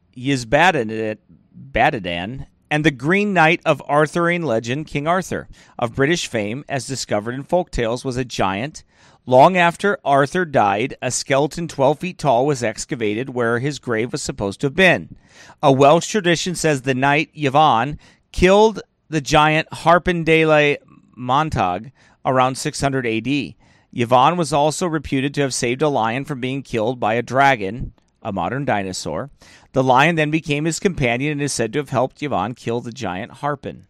Ysbaddadan, and the Green Knight of Arthurian legend, King Arthur, of British fame, as discovered in folk tales, was a giant. Long after Arthur died, a skeleton 12 feet tall was excavated where his grave was supposed to have been. A Welsh tradition says the knight Yvain killed the giant Harpen de la Montague around 600 AD. Yvonne was also reputed to have saved a lion from being killed by a dragon, a modern dinosaur. The lion then became his companion and is said to have helped Yvonne kill the giant Harpen.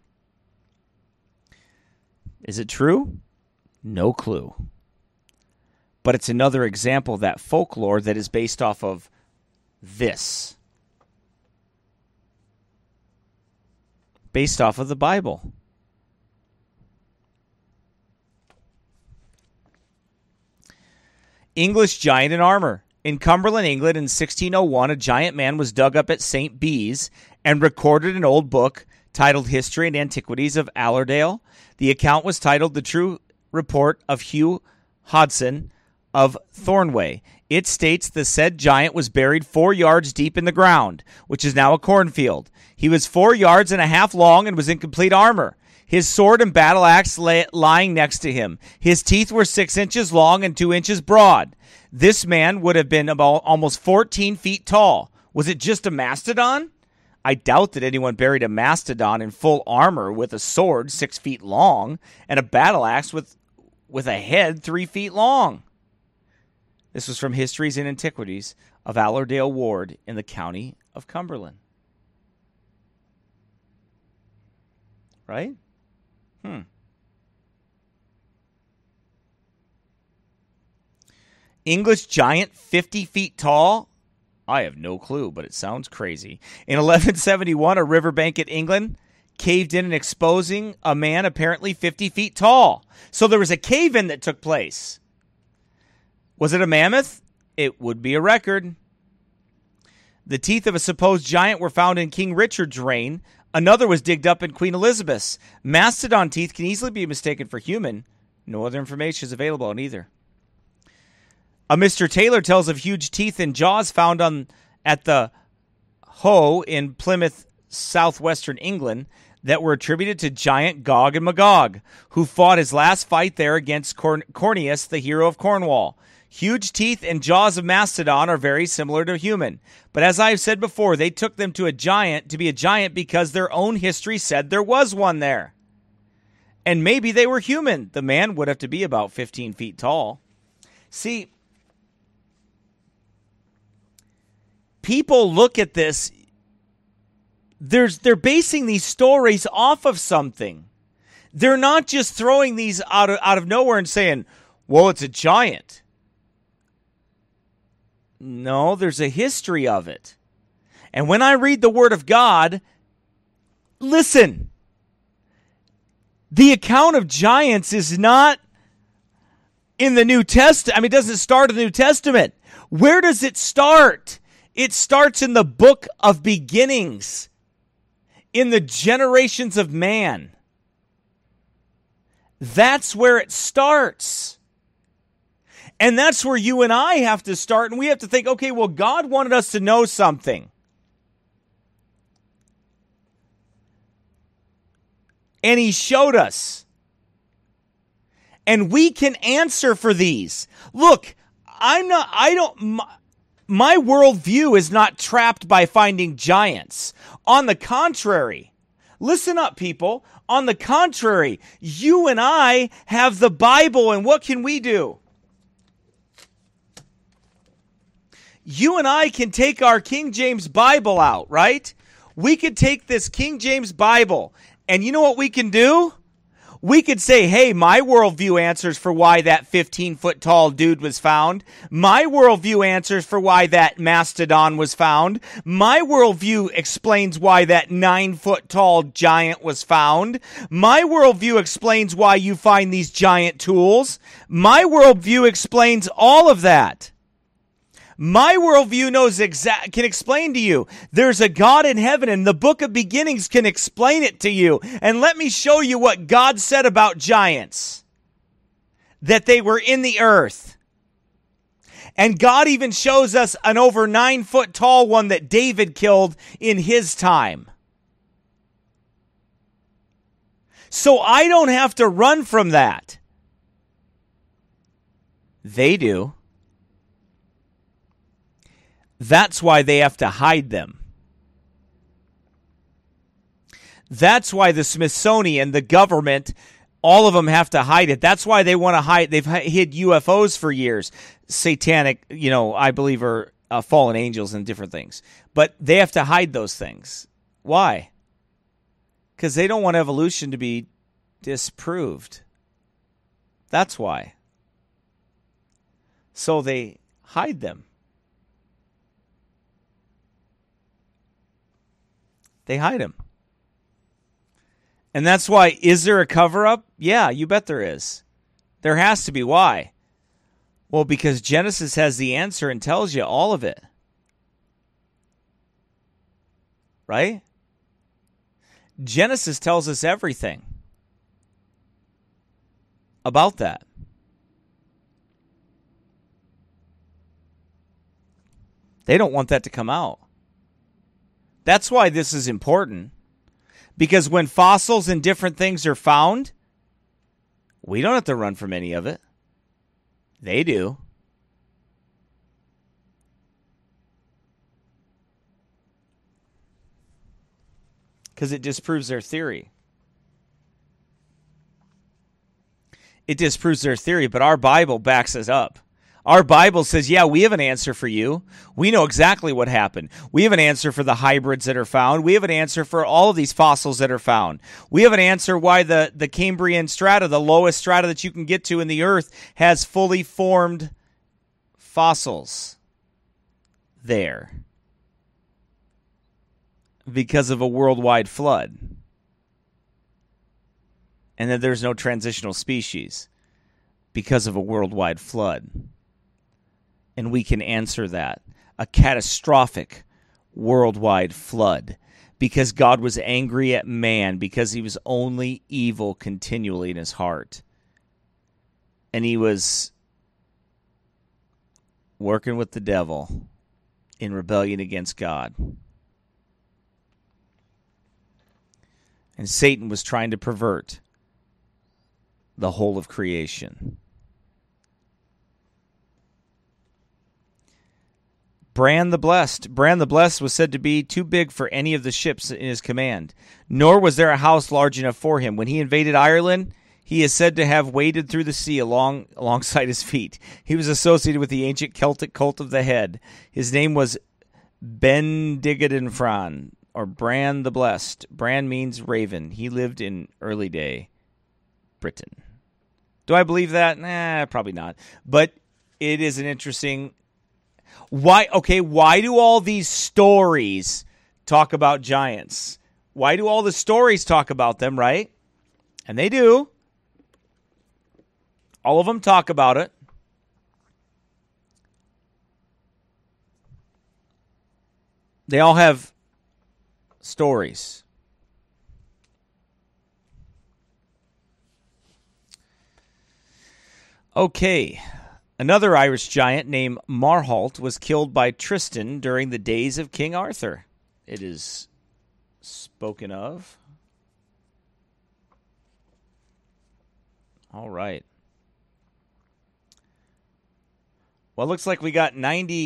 Is it true? No clue. But it's another example of that folklore that is based off of this. Based off of the Bible. English giant in armor. In Cumberland, England, in 1601, a giant man was dug up at St. Bees and recorded in an old book titled History and Antiquities of Allerdale. The account was titled The True Report of Hugh Hodson of Thornway. It states the said giant was buried 4 yards deep in the ground, which is now a cornfield. He was 4 yards and a half long and was in complete armor. His sword and battle axe lay lying next to him. His teeth were 6 inches long and 2 inches broad. This man would have been about almost 14 feet tall. Was it just a mastodon? I doubt that anyone buried a mastodon in full armor with a sword 6 feet long and a battle axe with a head 3 feet long. This was from Histories and Antiquities of Allerdale Ward in the county of Cumberland. Right? English giant 50 feet tall? I have no clue, but it sounds crazy. In 1171, a riverbank in England caved in and exposing a man apparently 50 feet tall. So there was a cave-in that took place. Was it a mammoth? It would be a record. The teeth of a supposed giant were found in King Richard's reign. Another was digged up in Queen Elizabeth's. Mastodon teeth can easily be mistaken for human. No other information is available on either. A Mr. Taylor tells of huge teeth and jaws found at the Hoe in Plymouth, southwestern England, that were attributed to giant Gog and Magog, who fought his last fight there against Cornelius, the hero of Cornwall. Huge teeth and jaws of mastodon are very similar to human, but as I've said before, they took them to be a giant because their own history said there was one there. And maybe they were human. The man would have to be about 15 feet tall. See, people look at this, they're basing these stories off of something. They're not just throwing these out of nowhere and saying, well, it's a giant. No, there's a history of it. And when I read the Word of God, listen, the account of giants is not in the New Testament. I mean, it doesn't start in the New Testament. Where does it start? It starts in the book of beginnings, in the generations of man. That's where it starts. And that's where you and I have to start, and we have to think, okay, well, God wanted us to know something. And He showed us. And we can answer for these. Look, my worldview is not trapped by finding giants. On the contrary, listen up, people. On the contrary, you and I have the Bible, and what can we do? You and I can take our King James Bible out, right? We could take this King James Bible, and you know what we can do? We could say, hey, my worldview answers for why that 15-foot tall dude was found. My worldview answers for why that mastodon was found. My worldview explains why that 9-foot tall giant was found. My worldview explains why you find these giant tools. My worldview explains all of that. My worldview can explain to you. There's a God in heaven, and the book of beginnings can explain it to you. And let me show you what God said about giants. That they were in the earth. And God even shows us an over 9-foot tall one that David killed in his time. So I don't have to run from that. They do. That's why they have to hide them. That's why the Smithsonian, the government, all of them have to hide it. That's why they want to hide. They've hid UFOs for years. Satanic, I believe are fallen angels and different things. But they have to hide those things. Why? Because they don't want evolution to be disproved. That's why. So they hide them. They hide them. And that's why, is there a cover-up? Yeah, you bet there is. There has to be. Why? Well, because Genesis has the answer and tells you all of it. Right? Genesis tells us everything about that. They don't want that to come out. That's why this is important. Because when fossils and different things are found, we don't have to run from any of it. They do. Because it disproves their theory. It disproves their theory, but our Bible backs us up. Our Bible says, yeah, we have an answer for you. We know exactly what happened. We have an answer for the hybrids that are found. We have an answer for all of these fossils that are found. We have an answer why the Cambrian strata, the lowest strata that you can get to in the earth, has fully formed fossils there because of a worldwide flood. And that there's no transitional species because of a worldwide flood. And we can answer that. A catastrophic worldwide flood. Because God was angry at man. Because he was only evil continually in his heart. And he was working with the devil in rebellion against God. And Satan was trying to pervert the whole of creation. Bran the Blessed was said to be too big for any of the ships in his command, nor was there a house large enough for him. When he invaded Ireland, he is said to have waded through the sea alongside his feet. He was associated with the ancient Celtic cult of the head. His name was Bendigeidfran, or Bran the Blessed. Bran means raven. He lived in early day Britain. Do I believe that? Nah, probably not. But it is an interesting... Why do all these stories talk about giants? Why do all the stories talk about them, right? And they do. All of them talk about it. They all have stories. Okay. Another Irish giant named Marhault was killed by Tristan during the days of King Arthur. It is spoken of. All right. Well, it looks like we got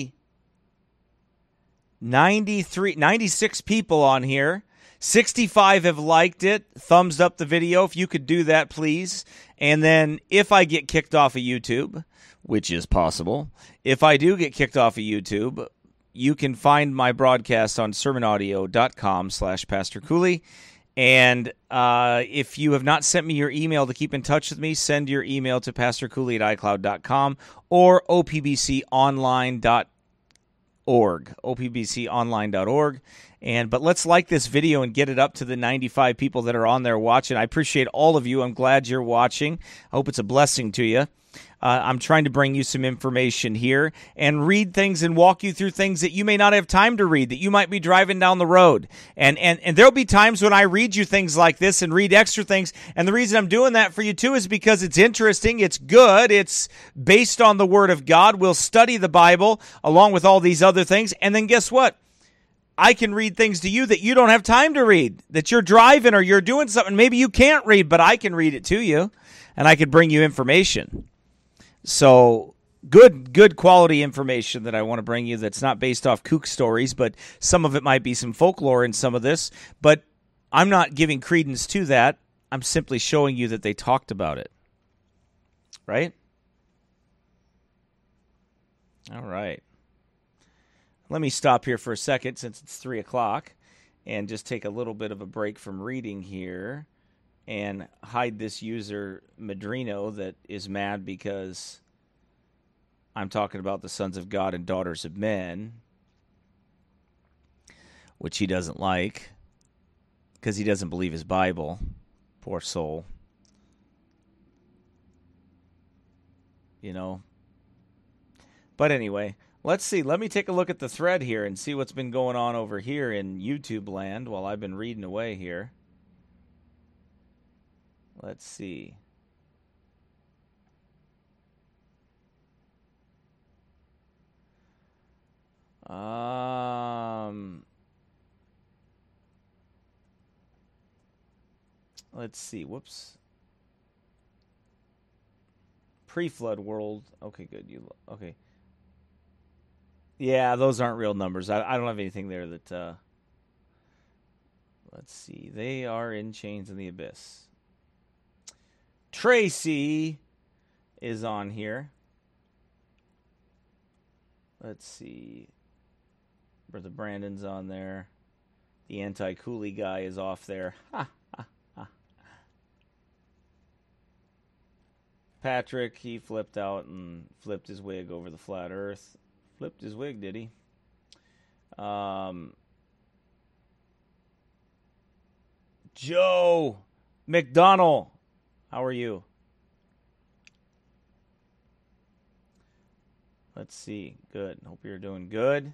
96 people on here. 65 have liked it, thumbs up the video. If you could do that, please. And then if I get kicked off of YouTube, which is possible, if I do get kicked off of YouTube, you can find my broadcast on sermonaudio.com/Pastor Cooley. And if you have not sent me your email to keep in touch with me, send your email to pastorcooley@icloud.com or opbconline.org, opbconline.org. But let's like this video and get it up to the 95 people that are on there watching. I appreciate all of you. I'm glad you're watching. I hope it's a blessing to you. I'm trying to bring you some information here and read things and walk you through things that you may not have time to read, that you might be driving down the road. And there'll be times when I read you things like this and read extra things. And the reason I'm doing that for you too is because it's interesting, it's good, it's based on the Word of God. We'll study the Bible along with all these other things. And then guess what? I can read things to you that you don't have time to read, that you're driving or you're doing something. Maybe you can't read, but I can read it to you and I can bring you information. So good quality information that I want to bring you that's not based off kook stories, but some of it might be some folklore in some of this. But I'm not giving credence to that. I'm simply showing you that they talked about it. Right? All right. Let me stop here for a second since it's 3 o'clock and just take a little bit of a break from reading here and hide this user Madrino that is mad because I'm talking about the sons of God and daughters of men, which he doesn't like because he doesn't believe his Bible. Poor soul. You know. But anyway, let's see. Let me take a look at the thread here and see what's been going on over here in YouTube land while I've been reading away here. Let's see. Let's see. Whoops. Pre-flood world. Okay, good. Okay. Yeah, those aren't real numbers. I don't have anything there that. Let's see. They are in Chains in the Abyss. Tracy is on here. Let's see. Brother Brandon's on there. The anti-coolie guy is off there. Ha, ha, ha. Patrick, he flipped out and flipped his wig over the flat earth. Flipped his wig, did he? Joe McDonald, how are you? Let's see. Good. Hope you're doing good.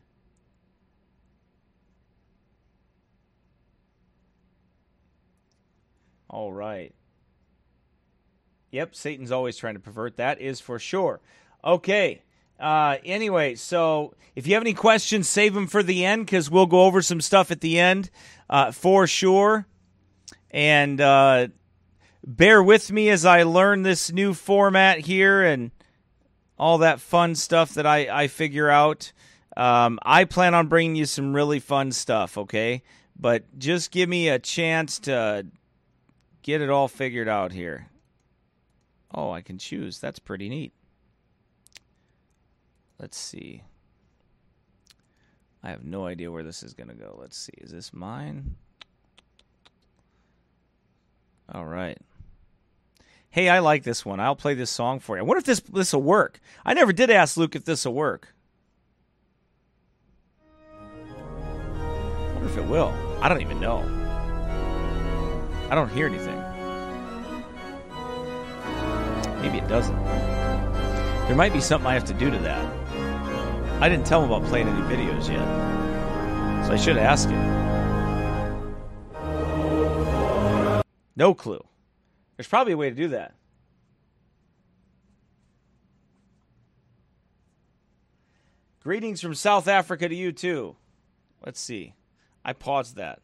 All right. Yep, Satan's always trying to pervert. That is for sure. Okay. Anyway, so if you have any questions, save them for the end because we'll go over some stuff at the end for sure. And bear with me as I learn this new format here and all that fun stuff that I figure out. I plan on bringing you some really fun stuff, okay? But just give me a chance to get it all figured out here. Oh, I can choose. That's pretty neat. Let's see. I have no idea where this is going to go. Let's see. Is this mine? All right. Hey, I like this one. I'll play this song for you. I wonder if this will work. I never did ask Luke if this will work. I wonder if it will. I don't even know. I don't hear anything. Maybe it doesn't. There might be something I have to do to that. I didn't tell him about playing any videos yet. So I should ask him. No clue. There's probably a way to do that. Greetings from South Africa to you too. Let's see. I paused that.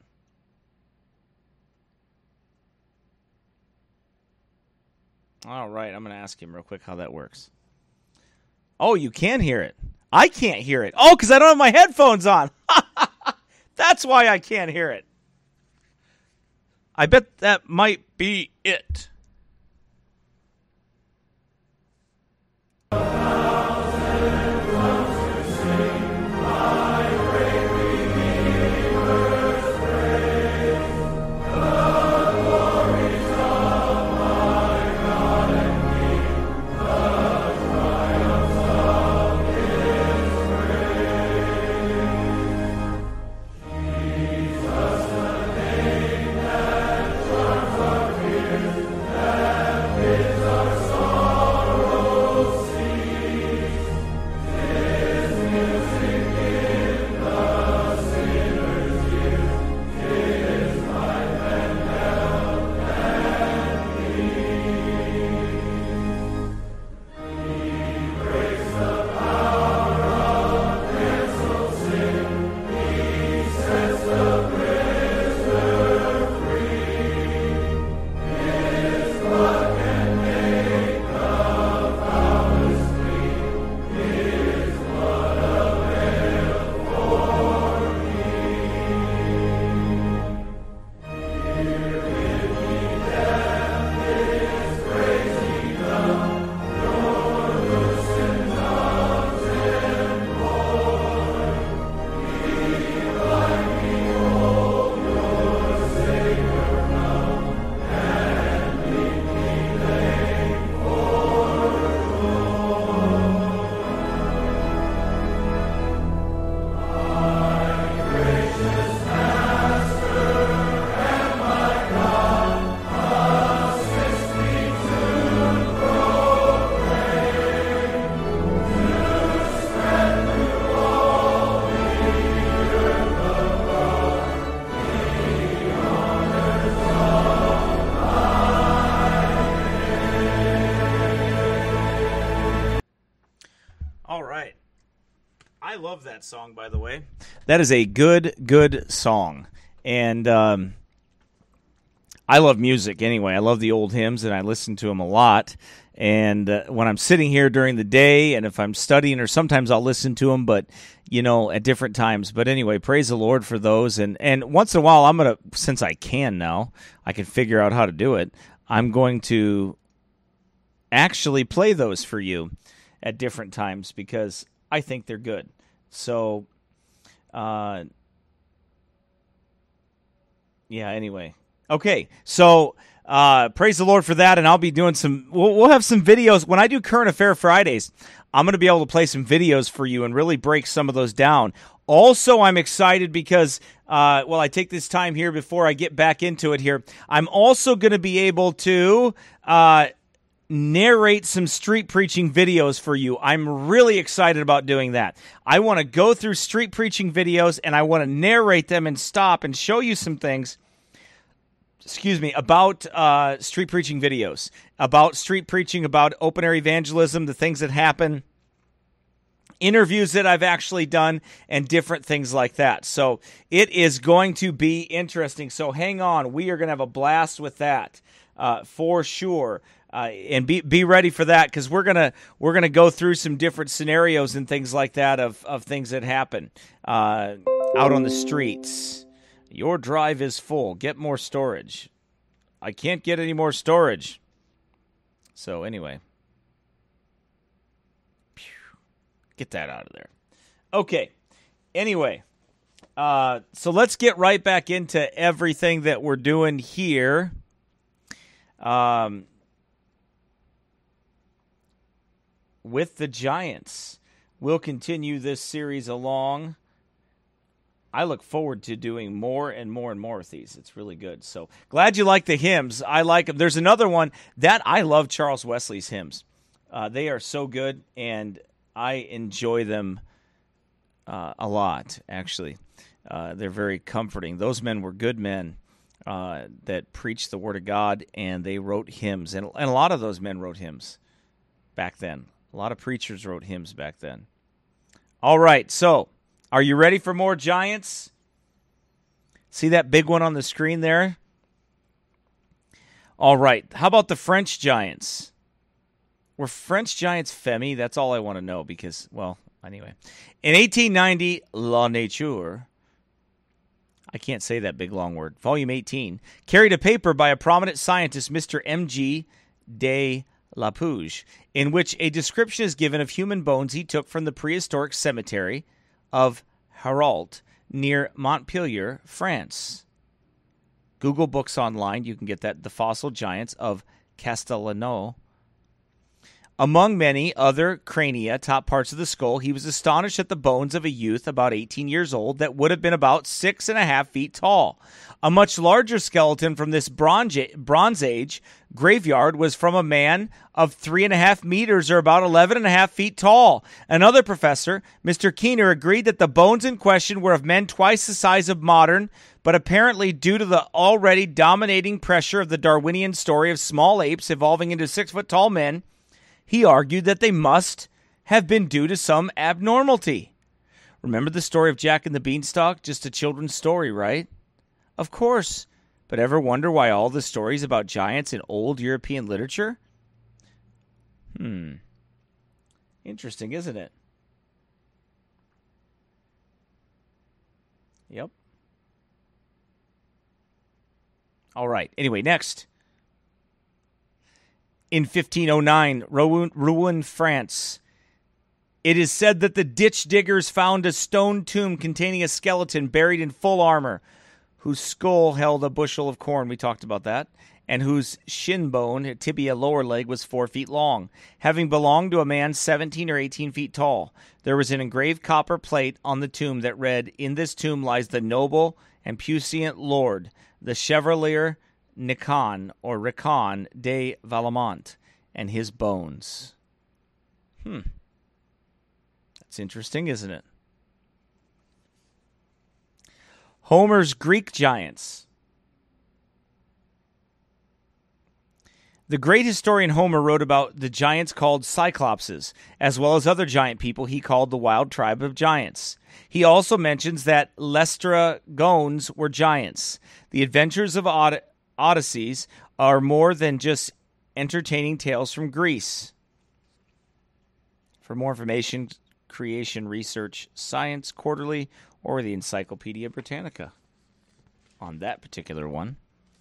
All right, I'm going to ask him real quick how that works. Oh, you can hear it. I can't hear it. Oh, because I don't have my headphones on. That's why I can't hear it. I bet that might be it. All right. I love that song, by the way. That is a good song. And I love music anyway. I love the old hymns, and I listen to them a lot. And when I'm sitting here during the day, and if I'm studying, or sometimes I'll listen to them, but, at different times. But anyway, praise the Lord for those. And once in a while, I'm going to, since I can now, I can figure out how to do it, I'm going to actually play those for you at different times because I think they're good. So, anyway. Okay, so praise the Lord for that, and I'll be doing we'll have some videos. When I do Current Affair Fridays, I'm going to be able to play some videos for you and really break some of those down. Also, I'm excited because, I take this time here before I get back into it here. I'm also going to be able to narrate some street preaching videos for you. I'm really excited about doing that. I want to go through street preaching videos, and I want to narrate them and stop and show you some things about street preaching videos, about street preaching, about open air evangelism, the things that happen, interviews that I've actually done, and different things like that. So it is going to be interesting. So hang on. We are going to have a blast with that for sure. And be ready for that, because we're gonna go through some different scenarios and things like that of things that happen out on the streets. Your drive is full. Get more storage. I can't get any more storage. So anyway. Get that out of there. Okay. Anyway. So let's get right back into everything that we're doing here. With the Giants. We'll continue this series along. I look forward to doing more and more and more of these. It's really good. So glad you like the hymns. I like them. There's another one that I love, Charles Wesley's hymns. They are so good, and I enjoy them a lot, actually. They're very comforting. Those men were good men that preached the Word of God, and they wrote hymns. And a lot of those men wrote hymns back then. A lot of preachers wrote hymns back then. All right, so are you ready for more Giants? See that big one on the screen there? All right, how about the French Giants? Were French Giants Femi? That's all I want to know because, anyway. In 1890, La Nature, I can't say that big long word, volume 18, carried a paper by a prominent scientist, Mr. M.G. de Lapouge, in which a description is given of human bones he took from the prehistoric cemetery of Hérault near Montpellier, France. Google Books Online, you can get that, The Fossil Giants of Castellano. Among many other crania, top parts of the skull, he was astonished at the bones of a youth about 18 years old that would have been about 6.5 feet tall. A much larger skeleton from this Bronze Age graveyard was from a man of 3.5 meters, or about 11.5 feet tall. Another professor, Mr. Keener, agreed that the bones in question were of men twice the size of modern, but apparently due to the already dominating pressure of the Darwinian story of small apes evolving into 6-foot-tall men, he argued that they must have been due to some abnormality. Remember the story of Jack and the Beanstalk? Just a children's story, right? Of course. But ever wonder why all the stories about giants in old European literature? Interesting, isn't it? Yep. All right. Anyway, next. In 1509, Rouen, France. It is said that the ditch diggers found a stone tomb containing a skeleton buried in full armor, whose skull held a bushel of corn. We talked about that. And whose shin bone, tibia lower leg, was 4 feet long, having belonged to a man 17 or 18 feet tall. There was an engraved copper plate on the tomb that read, "In this tomb lies the noble and puissant lord, the Chevalier Nicon, or Ricon de Valemont, and his bones." That's interesting, isn't it? Homer's Greek giants. The great historian Homer wrote about the giants called Cyclopses, as well as other giant people he called the wild tribe of giants. He also mentions that Lestragones were giants. The adventures of Odysseus are more than just entertaining tales from Greece. For more information, Creation Research Science Quarterly or the Encyclopedia Britannica on that particular one.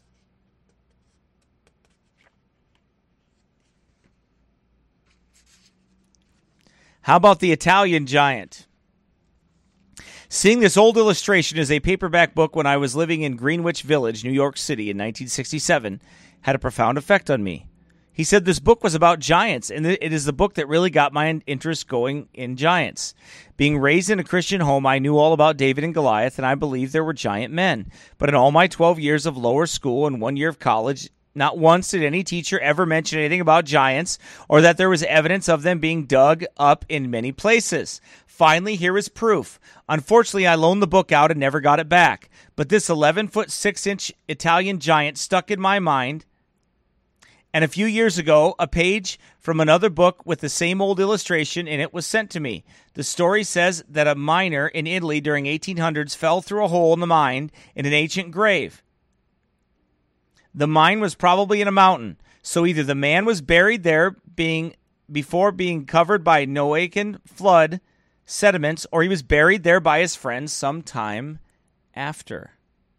How about the Italian giant? Seeing this old illustration as a paperback book when I was living in Greenwich Village, New York City in 1967 had a profound effect on me. He said this book was about giants, and it is the book that really got my interest going in giants. Being raised in a Christian home, I knew all about David and Goliath, and I believed there were giant men. But in all my 12 years of lower school and 1 year of college, not once did any teacher ever mention anything about giants or that there was evidence of them being dug up in many places. Finally, here is proof. Unfortunately, I loaned the book out and never got it back. But this 11-foot 6-inch Italian giant stuck in my mind. And a few years ago, a page from another book with the same old illustration in it was sent to me. The story says that a miner in Italy during 1800s fell through a hole in the mine in an ancient grave. The mine was probably in a mountain, so either the man was buried there before being covered by Noachian flood sediments, or he was buried there by his friends some time after.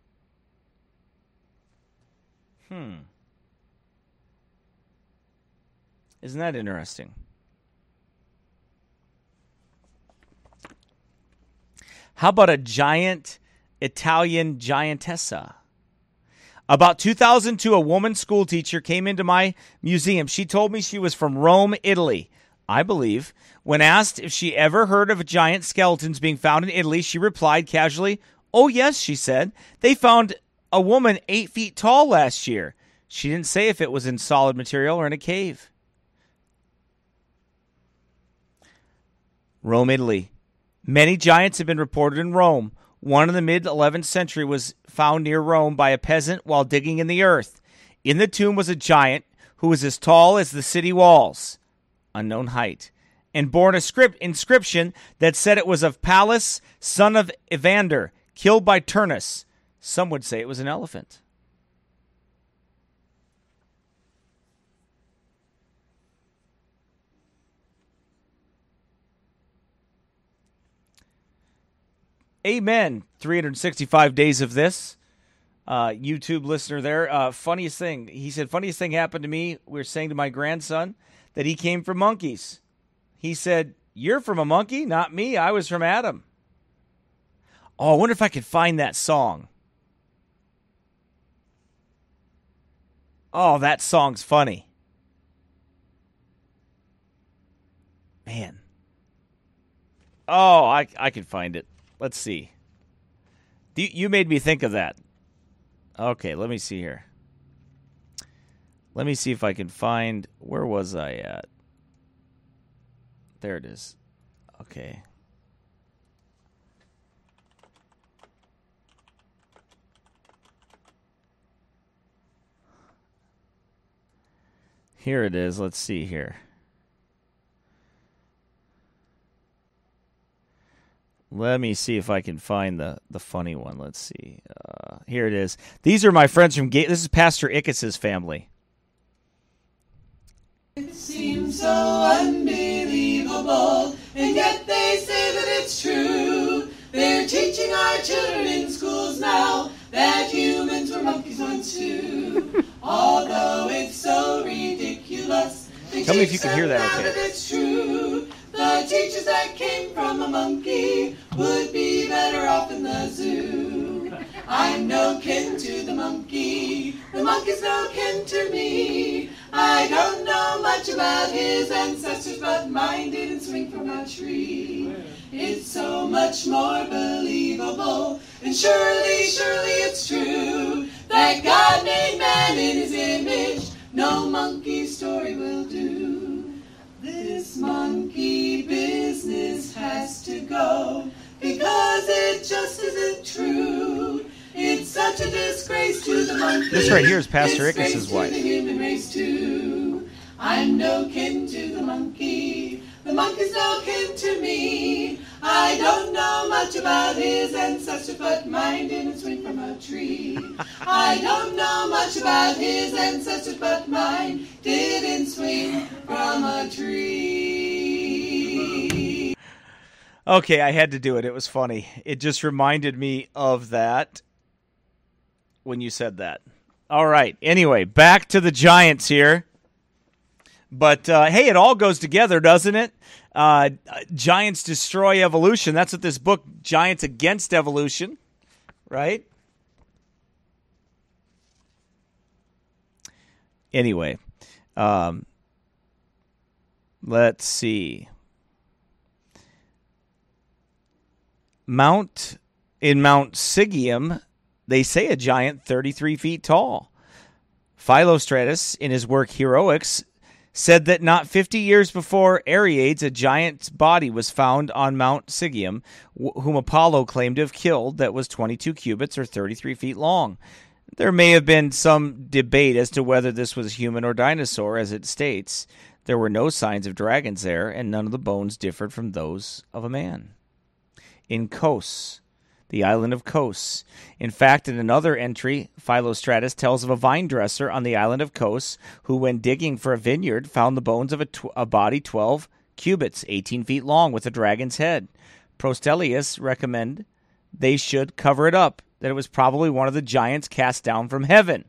Isn't that interesting? How about a giant Italian giantessa? About 2002, a woman school teacher came into my museum. She told me she was from Rome, Italy, I believe. When asked if she ever heard of giant skeletons being found in Italy, she replied casually, "Oh, yes," she said. "They found a woman 8 feet tall last year." She didn't say if it was in solid material or in a cave. Rome, Italy. Many giants have been reported in Rome. One in the mid-11th century was found near Rome by a peasant while digging in the earth. In the tomb was a giant who was as tall as the city walls, unknown height, and bore an inscription that said it was of Pallas, son of Evander, killed by Turnus. Some would say it was an elephant. Amen. 365 days of this. YouTube listener there. Funniest thing. He said, funniest thing happened to me. We were saying to my grandson that he came from monkeys. He said, "You're from a monkey? Not me. I was from Adam." Oh, I wonder if I could find that song. Oh, that song's funny. Man. Oh, I can find it. Let's see. You made me think of that. Okay, let me see here. Let me see if I can find... Where was I at? There it is. Okay. Here it is. Let's see here. Let me see if I can find the funny one. Let's see. Here it is. These are my friends from This is Pastor Ickes' family. It seems so unbelievable, and yet they say that it's true. They're teaching our children in schools now that humans were monkeys once too. Although it's so ridiculous, tell me if you can hear that okay. That it's true. The teachers that came from a monkey would be better off in the zoo. I'm no kin to the monkey's no kin to me. I don't know much about his ancestors, but mine didn't swing from a tree. It's so much more believable, and surely it's true, that God made man in his image. No monkey story will do. This monkey business has to go, because it just isn't true. It's such a disgrace to the monkey. This right here is Pastor Ickes' wife. The human race too. I'm no kin to the monkey. The monkey's no kin to me. I don't know much about his ancestors, but mine didn't swing from a tree. I don't know much about his ancestors, but mine didn't swing from a tree. Okay, I had to do it. It was funny. It just reminded me of that when you said that. All right. Anyway, back to the Giants here. But, hey, it all goes together, doesn't it? Giants destroy evolution. That's what this book, Giants Against Evolution, right? Anyway, let's see. Mount Sigium, they say a giant 33 feet tall. Philostratus, in his work Heroics, said that not 50 years before Ariades, a giant's body was found on Mount Sigium, whom Apollo claimed to have killed, that was 22 cubits or 33 feet long. There may have been some debate as to whether this was human or dinosaur, as it states. There were no signs of dragons there, and none of the bones differed from those of a man. In Kos, the island of Kos. In fact, in another entry, Philostratus tells of a vine dresser on the island of Kos who, when digging for a vineyard, found the bones of a body 12 cubits, 18 feet long, with a dragon's head. Prostelius recommended they should cover it up, that it was probably one of the giants cast down from heaven.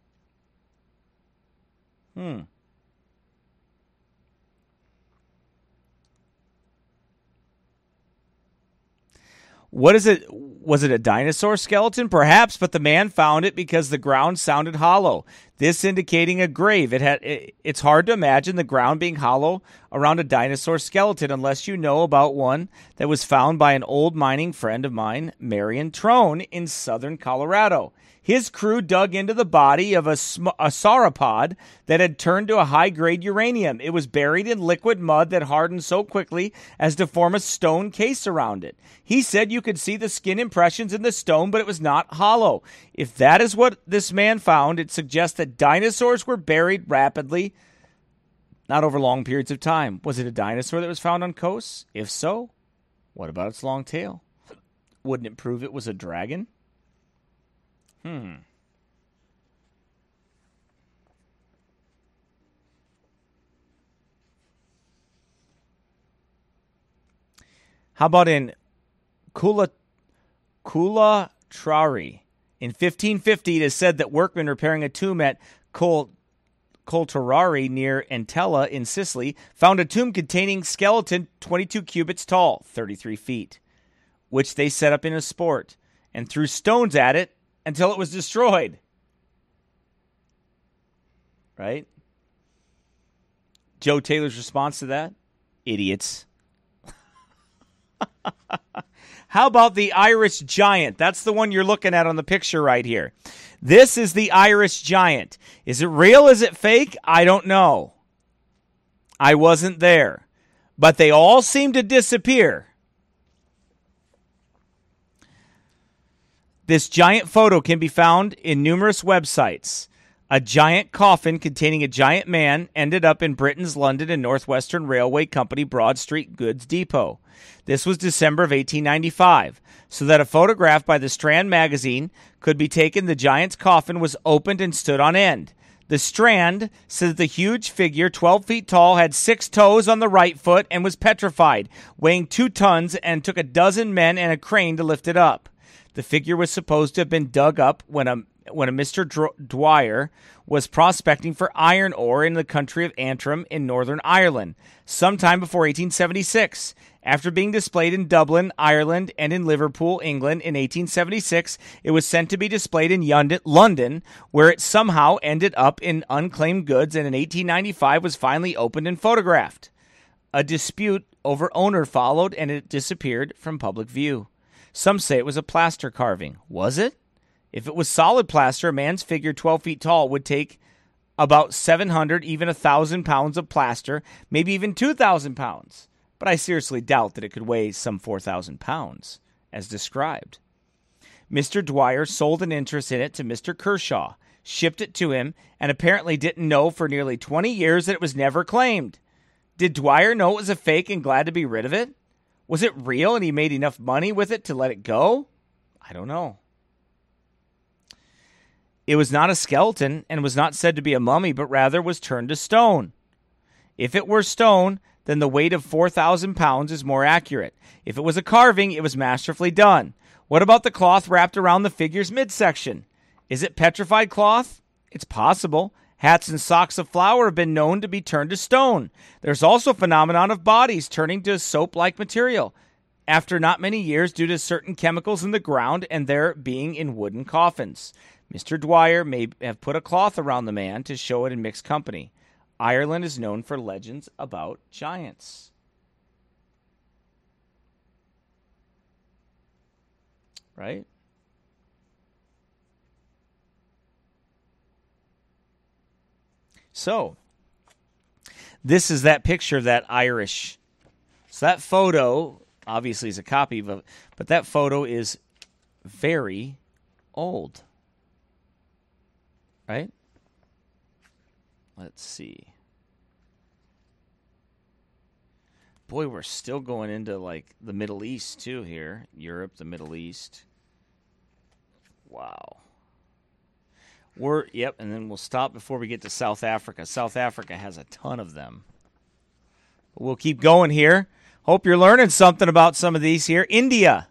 What is it? Was it a dinosaur skeleton? Perhaps, but the man found it because the ground sounded hollow, this indicating a grave. It's hard to imagine the ground being hollow around a dinosaur skeleton unless you know about one that was found by an old mining friend of mine, Marion Trone, in southern Colorado. His crew dug into the body of a sauropod that had turned to a high-grade uranium. It was buried in liquid mud that hardened so quickly as to form a stone case around it. He said you could see the skin impressions in the stone, but it was not hollow. If that is what this man found, it suggests that dinosaurs were buried rapidly, not over long periods of time. Was it a dinosaur that was found on Kos? If so, what about its long tail? Wouldn't it prove it was a dragon? How about in Kulatrari? In 1550, it is said that workmen repairing a tomb at Coltorari near Entella in Sicily found a tomb containing skeleton 22 cubits tall, 33 feet, which they set up in a sport and threw stones at it until it was destroyed. Right? Joe Taylor's response to that? Idiots. How about the Irish giant? That's the one you're looking at on the picture right here. This is the Irish giant. Is it real? Is it fake? I don't know. I wasn't there. But they all seem to disappear. This giant photo can be found in numerous websites. A giant coffin containing a giant man ended up in Britain's London and Northwestern Railway Company Broad Street Goods Depot. This was December of 1895. So that a photograph by the Strand magazine could be taken, the giant's coffin was opened and stood on end. The Strand said that the huge figure, 12 feet tall, had 6 toes on the right foot and was petrified, weighing 2 tons, and took a dozen men and a crane to lift it up. The figure was supposed to have been dug up when a Mr. Dwyer was prospecting for iron ore in the country of Antrim in Northern Ireland, sometime before 1876. After being displayed in Dublin, Ireland, and in Liverpool, England, in 1876, it was sent to be displayed in London, where it somehow ended up in unclaimed goods, and in 1895 was finally opened and photographed. A dispute over owner followed, and it disappeared from public view. Some say it was a plaster carving. Was it? If it was solid plaster, a man's figure 12 feet tall would take about 700, even 1,000 pounds of plaster, maybe even 2,000 pounds. But I seriously doubt that it could weigh some 4,000 pounds, as described. Mr. Dwyer sold an interest in it to Mr. Kershaw. shipped it to him, and apparently didn't know for nearly 20 years that it was never claimed. Did Dwyer know it was a fake and glad to be rid of it? Was it real and he made enough money with it to let it go? I don't know. It was not a skeleton and was not said to be a mummy, but rather was turned to stone. If it were stone, then the weight of 4,000 pounds is more accurate. If it was a carving, it was masterfully done. What about the cloth wrapped around the figure's midsection? Is it petrified cloth? It's possible. Hats and socks of flour have been known to be turned to stone. There's also a phenomenon of bodies turning to soap-like material after not many years due to certain chemicals in the ground and their being in wooden coffins. Mr. Dwyer may have put a cloth around the man to show it in mixed company. Ireland is known for legends about giants. Right? So, this is that picture of that Irish. So that photo, obviously, is a copy of it, but that photo is very old. Right? Let's see. Boy, we're still going into, like, the Middle East, too, here. Europe, the Middle East. Wow. And then we'll stop before we get to South Africa. South Africa has a ton of them. But we'll keep going here. Hope you're learning something about some of these here. India.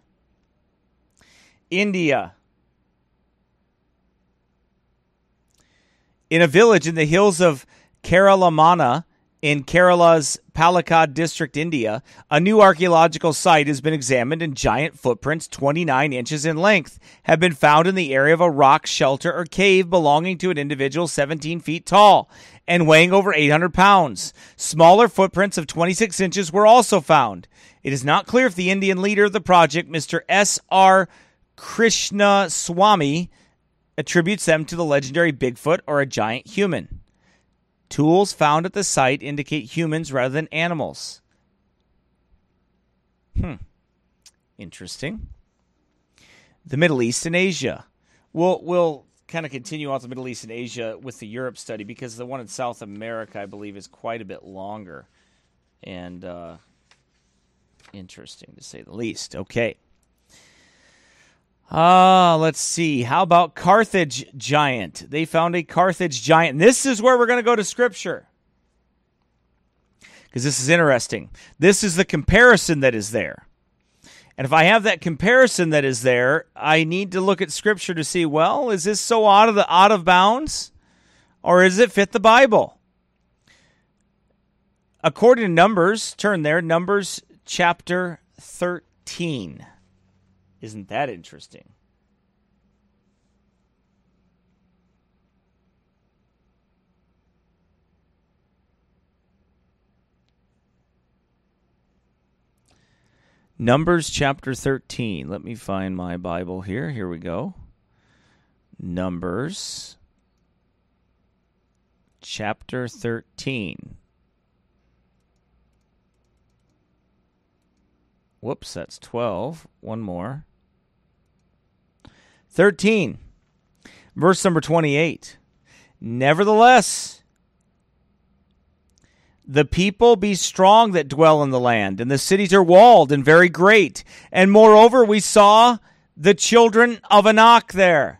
In a village in the hills of Keralamana in Kerala's Palakkad district, India, a new archaeological site has been examined and giant footprints 29 inches in length have been found in the area of a rock shelter or cave belonging to an individual 17 feet tall and weighing over 800 pounds. Smaller footprints of 26 inches were also found. It is not clear if the Indian leader of the project, Mr. S.R. Krishnaswamy, attributes them to the legendary Bigfoot or a giant human. Tools found at the site indicate humans rather than animals. Interesting. The Middle East and Asia. We'll kind of continue on to the Middle East and Asia with the Europe study because the one in South America, I believe, is quite a bit longer and interesting to say the least. Okay. Let's see. How about Carthage giant? They found a Carthage giant. This is where we're going to go to Scripture. Because this is interesting. This is the comparison that is there. And if I have that comparison that is there, I need to look at Scripture to see, well, is this so out of bounds? Or does it fit the Bible? According to Numbers, turn there, Numbers chapter 13. Isn't that interesting? Numbers chapter 13. Let me find my Bible here. Here we go. Numbers chapter 13. Whoops, that's 12. One more. 13, verse number 28. Nevertheless, the people be strong that dwell in the land, and the cities are walled and very great. And moreover, we saw the children of Anak there.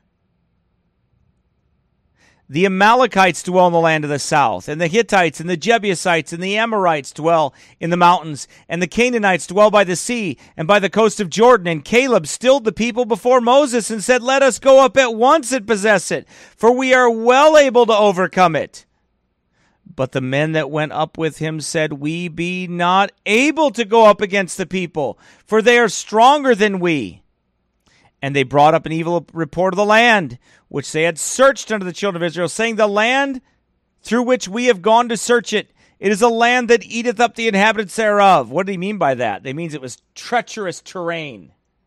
The Amalekites dwell in the land of the south, and the Hittites and the Jebusites and the Amorites dwell in the mountains, and the Canaanites dwell by the sea and by the coast of Jordan. And Caleb stilled the people before Moses and said, "Let us go up at once and possess it, for we are well able to overcome it." But the men that went up with him said, "We be not able to go up against the people, for they are stronger than we." And they brought up an evil report of the land, which they had searched unto the children of Israel, saying, "The land through which we have gone to search it, it is a land that eateth up the inhabitants thereof." What did he mean by that? It means it was treacherous terrain.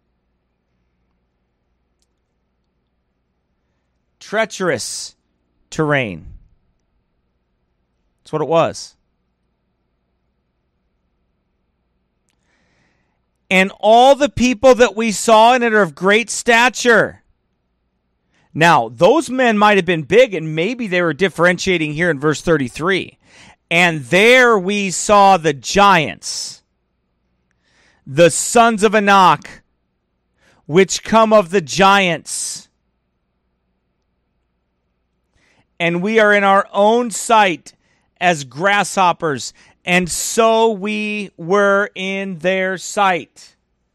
Treacherous terrain. That's what it was. And all the people that we saw in it are of great stature. Now, those men might have been big, and maybe they were differentiating here in verse 33. And there we saw the giants, the sons of Anak, which come of the giants. And we are in our own sight as grasshoppers, and so we were in their sight.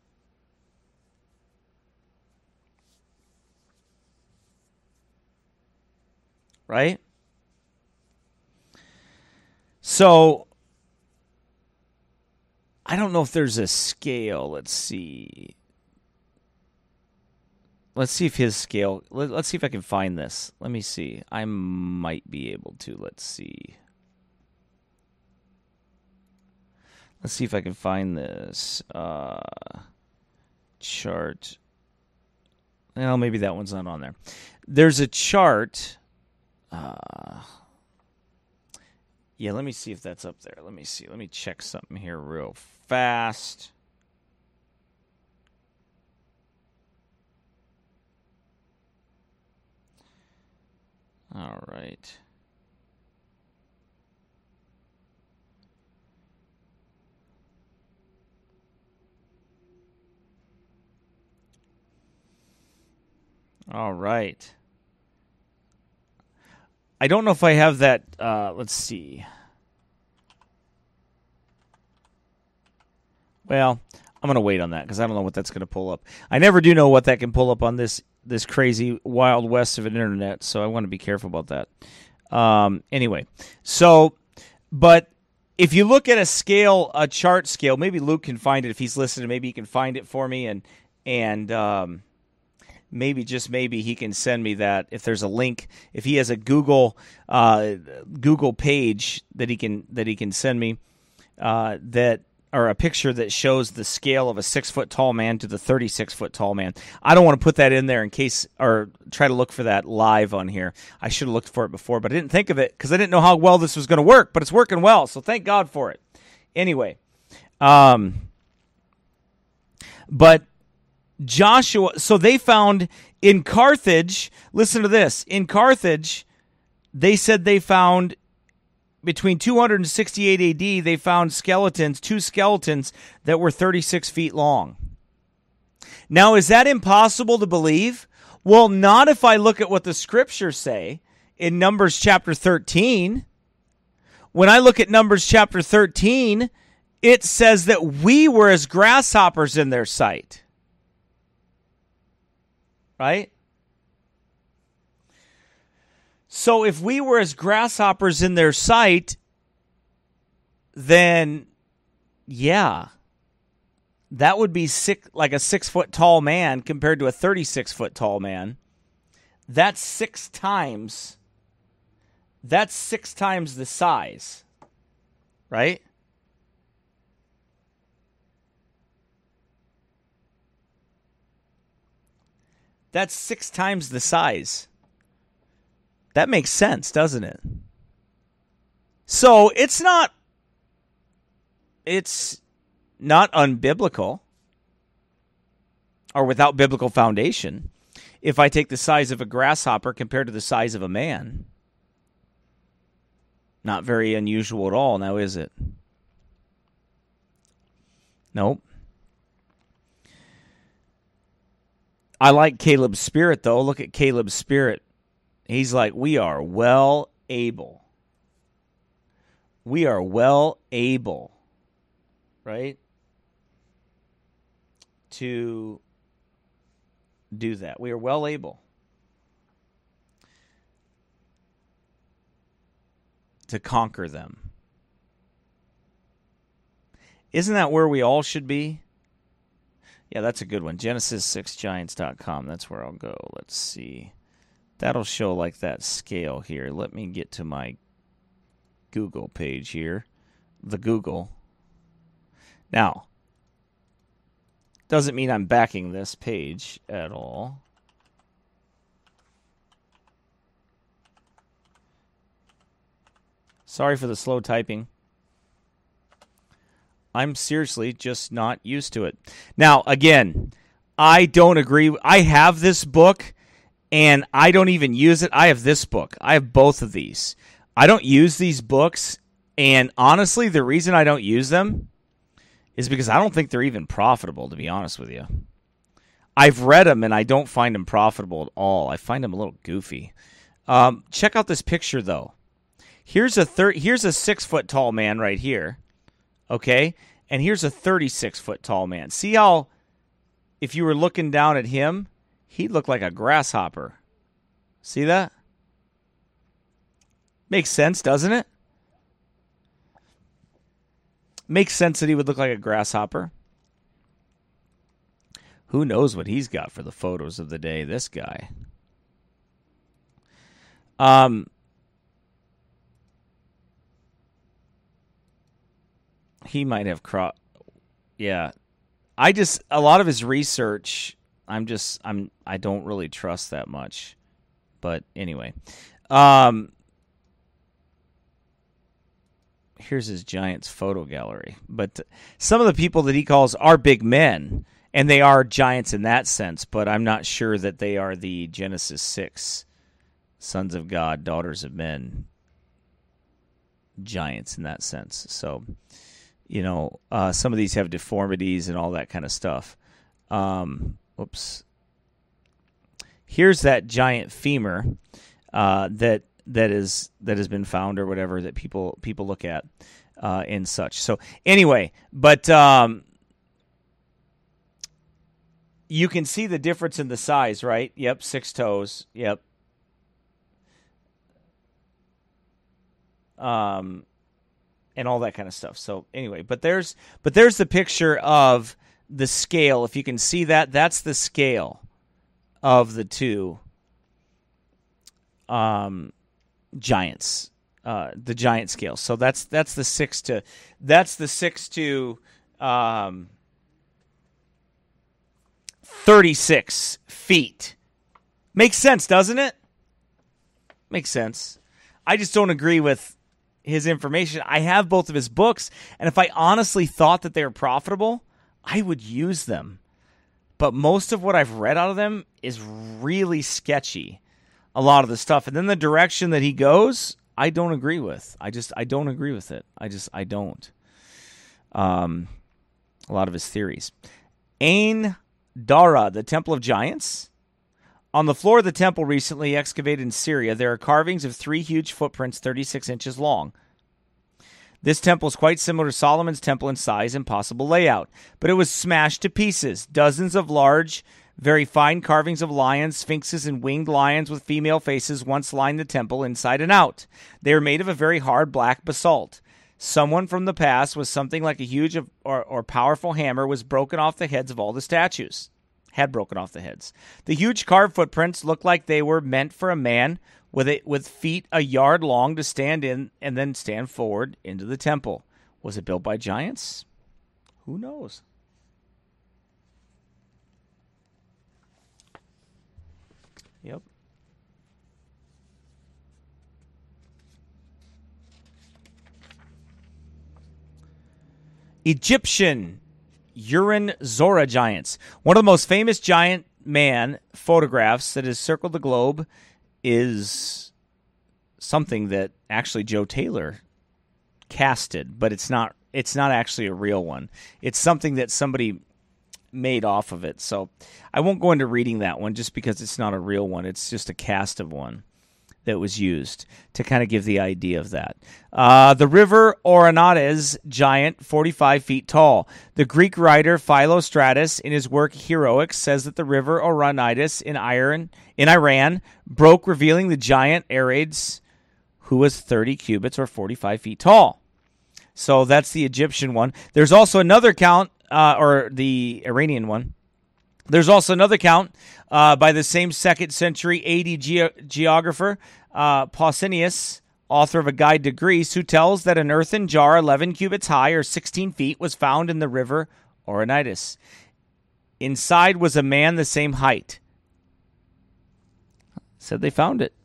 Right? So, I don't know if there's a scale. Let's see. Let's see if his scale... Let's see if I can find this. Let me see. I might be able to. Let's see. Let's see if I can find this chart. Well, maybe that one's not on there. There's a chart... yeah, let me see if that's up there. Let me see. Let me check something here real fast. All right. All right. I don't know if I have that. Let's see. Well, I'm going to wait on that because I don't know what that's going to pull up. I never do know what that can pull up on this crazy Wild West of an internet, so I want to be careful about that. Anyway, so, but if you look at a chart scale, maybe Luke can find it if he's listening. Maybe he can find it for me, and maybe, just maybe, he can send me that if there's a link. If he has a Google page that he can send me, or a picture that shows the scale of a 6-foot tall man to the 36-foot tall man. I don't want to put that in there in case, or try to look for that live on here. I should have looked for it before, but I didn't think of it because I didn't know how well this was going to work. But it's working well, so thank God for it. Anyway, but Joshua, so they found in Carthage, listen to this, in Carthage, they said they found, between 268 AD, they found two skeletons that were 36 feet long. Now, is that impossible to believe? Well, not if I look at what the scriptures say in Numbers chapter 13. When I look at Numbers chapter 13, it says that we were as grasshoppers in their sight. Right? So if we were as grasshoppers in their sight, then yeah, that would be like a 6-foot tall man compared to a 36-foot tall man. That's 6 times. That's 6 times the size, right? That's 6 times the size. That makes sense, doesn't it? So it's not unbiblical or without biblical foundation if I take the size of a grasshopper compared to the size of a man. Not very unusual at all, now is it? Nope. I like Caleb's spirit, though. Look at Caleb's spirit. He's like, we are well able. We are well able, right, to do that. We are well able to conquer them. Isn't that where we all should be? Yeah, that's a good one. Genesis6giants.com. That's where I'll go. Let's see. That'll show like that scale here. Let me get to my Google page here. The Google. Now, doesn't mean I'm backing this page at all. Sorry for the slow typing. I'm seriously just not used to it. Now, again, I don't agree. I have this book, and I don't even use it. I have this book. I have both of these. I don't use these books, and honestly, the reason I don't use them is because I don't think they're even profitable, to be honest with you. I've read them, and I don't find them profitable at all. I find them a little goofy. Check out this picture, though. Here's a 6-foot tall man right here, okay? And here's a 36-foot tall man. See how, if you were looking down at him, he'd look like a grasshopper. See that? Makes sense, doesn't it? Makes sense that he would look like a grasshopper. Who knows what he's got for the photos of the day, this guy. He might have yeah. A lot of his research, I don't really trust that much. But anyway. Here's his Giants photo gallery. But some of the people that he calls are big men, and they are giants in that sense, but I'm not sure that they are the Genesis 6 sons of God, daughters of men, giants in that sense. So, some of these have deformities and all that kind of stuff. Oops. Here's that giant femur that has been found or whatever that people look at and such. So anyway, but you can see the difference in the size, right? Yep, 6 toes. Yep. And all that kind of stuff. So anyway, but there's the picture of the scale. If you can see that, that's the scale of the two giants, the giant scale. So that's the 6 to 36 feet. Makes sense, doesn't it? Makes sense. I just don't agree with his information. I have both of his books, and if I honestly thought that they were profitable, I would use them. But most of what I've read out of them is really sketchy, a lot of the stuff. And then the direction that he goes, I don't agree with. I don't agree with it. I don't. A lot of his theories. Ain Dara, the Temple of Giants. On the floor of the temple recently excavated in Syria, there are carvings of 3 huge footprints 36 inches long. This temple is quite similar to Solomon's temple in size and possible layout, but it was smashed to pieces. Dozens of large, very fine carvings of lions, sphinxes, and winged lions with female faces once lined the temple inside and out. They are made of a very hard black basalt. Someone from the past with something like a huge or powerful hammer was broken off the heads of all the statues. Had broken off the heads. The huge carved footprints looked like they were meant for a man with feet a yard long to stand in and then stand forward into the temple. Was it built by giants? Who knows? Yep. Egyptian Urim Zora giants. One of the most famous giant man photographs that has circled the globe is something that actually Joe Taylor casted, but it's not actually a real one. It's something that somebody made off of it. So I won't go into reading that one just because it's not a real one. It's just a cast of one that was used to kind of give the idea of that. The river Orontes giant, 45 feet tall. The Greek writer Philostratus, in his work Heroics, says that the river Orontes in Iran broke, revealing the giant Ares, who was 30 cubits or 45 feet tall. So that's the Egyptian one. There's also another count, or the Iranian one. There's also another count by the same 2nd century AD geographer, Pausanias, author of A Guide to Greece, who tells that an earthen jar 11 cubits high or 16 feet was found in the river Orontes. Inside was a man the same height. Said they found it.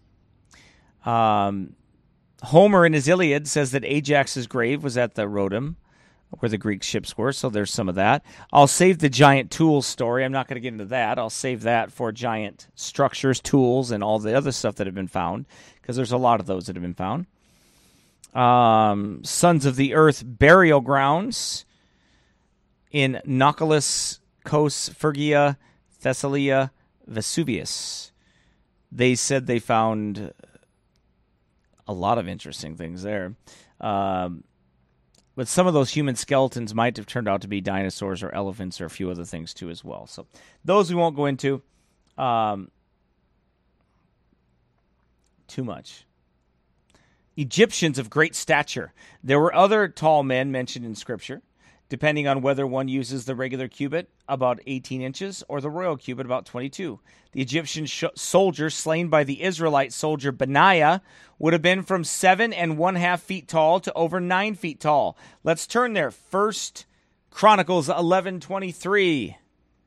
Homer in his Iliad says that Ajax's grave was at the Rhodope. where the Greek ships were, so there's some of that. I'll save the giant tools story. I'm not going to get into that. I'll save that for giant structures, tools, and all the other stuff that have been found, because there's a lot of those that have been found. Sons of the Earth burial grounds in Naucalus, Kos, Phrygia, Thessalia, Vesuvius. They said they found a lot of interesting things there. But some of those human skeletons might have turned out to be dinosaurs or elephants or a few other things too as well. So those we won't go into too much. Egyptians of great stature. There were other tall men mentioned in Scripture, depending on whether one uses the regular cubit, about 18 inches, or the royal cubit, about 22. The Egyptian soldier slain by the Israelite soldier Benaiah would have been from 7½ feet tall to over 9 feet tall. Let's turn there. 1 Chronicles 11:23.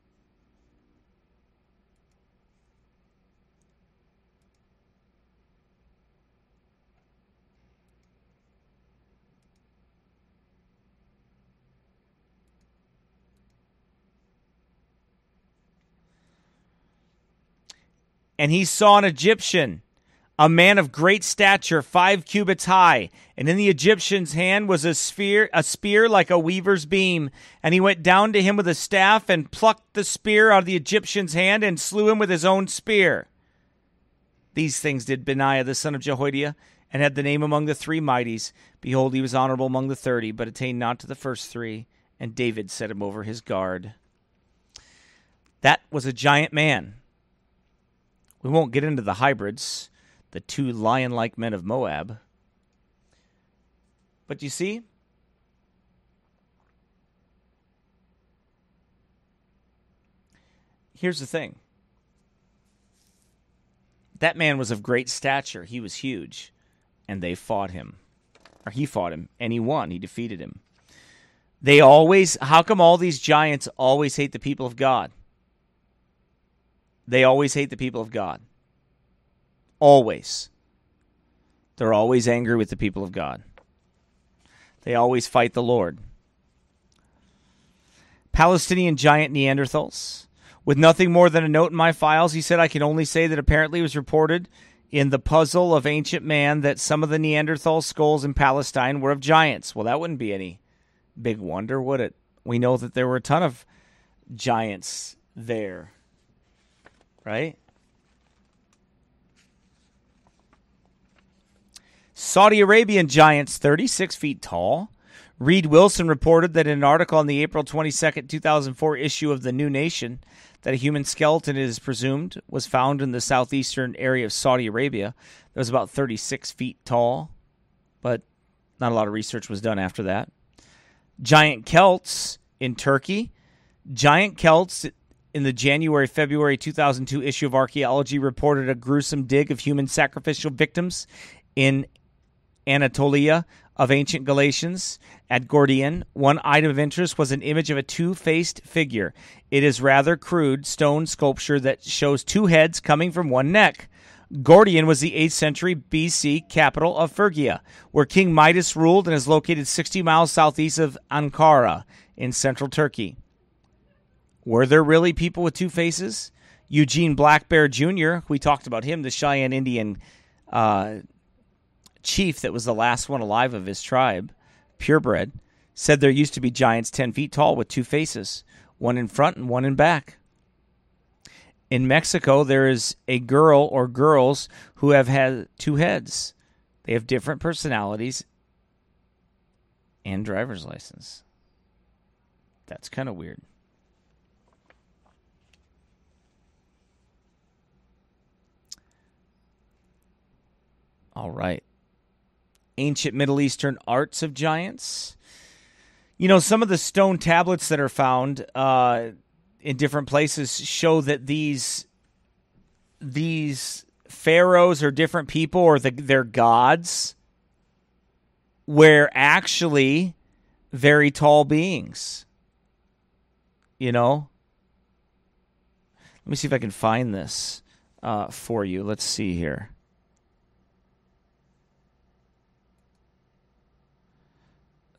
And he saw an Egyptian, a man of great stature, 5 cubits high. And in the Egyptian's hand was a spear like a weaver's beam. And he went down to him with a staff and plucked the spear out of the Egyptian's hand and slew him with his own spear. These things did Benaiah the son of Jehoiada, and had the name among the 3 mighties. Behold, he was honorable among the 30, but attained not to the first 3. And David set him over his guard. That was a giant man. We won't get into the hybrids, the 2 lion-like men of Moab. But you see, here's the thing. That man was of great stature. He was huge. And they fought him. Or he fought him, and he won. He defeated him. How come all these giants always hate the people of God? They always hate the people of God. Always. They're always angry with the people of God. They always fight the Lord. Palestinian giant Neanderthals. With nothing more than a note in my files, he said, I can only say that apparently it was reported in the puzzle of ancient man that some of the Neanderthal skulls in Palestine were of giants. Well, that wouldn't be any big wonder, would it? We know that there were a ton of giants there. Right? Saudi Arabian giants, 36 feet tall. Reed Wilson reported that in an article in the April 22nd, 2004 issue of The New Nation that a human skeleton, it is presumed, was found in the southeastern area of Saudi Arabia. That was about 36 feet tall, but not a lot of research was done after that. Giant Celts in Turkey. Giant Celts in the January-February 2002 issue of Archaeology reported a gruesome dig of human sacrificial victims in Anatolia of ancient Galatians at Gordian. One item of interest was an image of a 2-faced figure. It is rather crude stone sculpture that shows 2 heads coming from one neck. Gordian was the 8th century BC capital of Phrygia, where King Midas ruled, and is located 60 miles southeast of Ankara in central Turkey. Were there really people with 2 faces? Eugene Black Bear Jr., we talked about him, the Cheyenne Indian chief that was the last one alive of his tribe, purebred, said there used to be giants 10 feet tall with 2 faces, one in front and one in back. In Mexico, there is a girl or girls who have had 2 heads. They have different personalities and driver's license. That's kind of weird. All right. Ancient Middle Eastern arts of giants. You know, some of the stone tablets that are found in different places show that these pharaohs or different people or their gods were actually very tall beings. You know? Let me see if I can find this for you. Let's see here.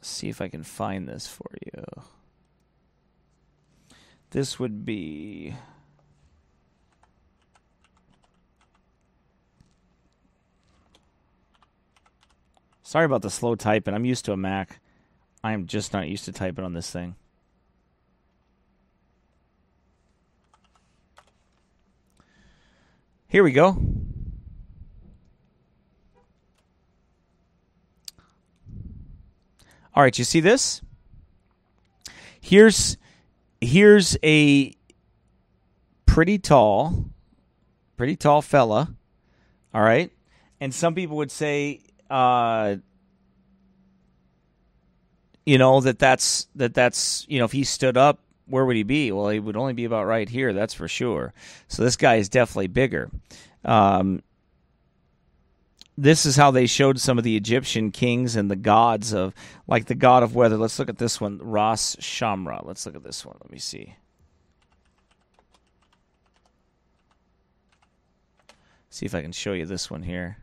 see if I can find this for you. This would be... Sorry about the slow typing. I'm used to a Mac. I'm just not used to typing on this thing. Here we go. All right, you see this? Here's a pretty tall fella. All right? And some people would say that's, if he stood up, where would he be? Well, he would only be about right here, that's for sure. So this guy is definitely bigger. This is how they showed some of the Egyptian kings and the gods of, like the god of weather. Let's look at this one, Ras Shamra. Let's look at this one. Let me see. See if I can show you this one here.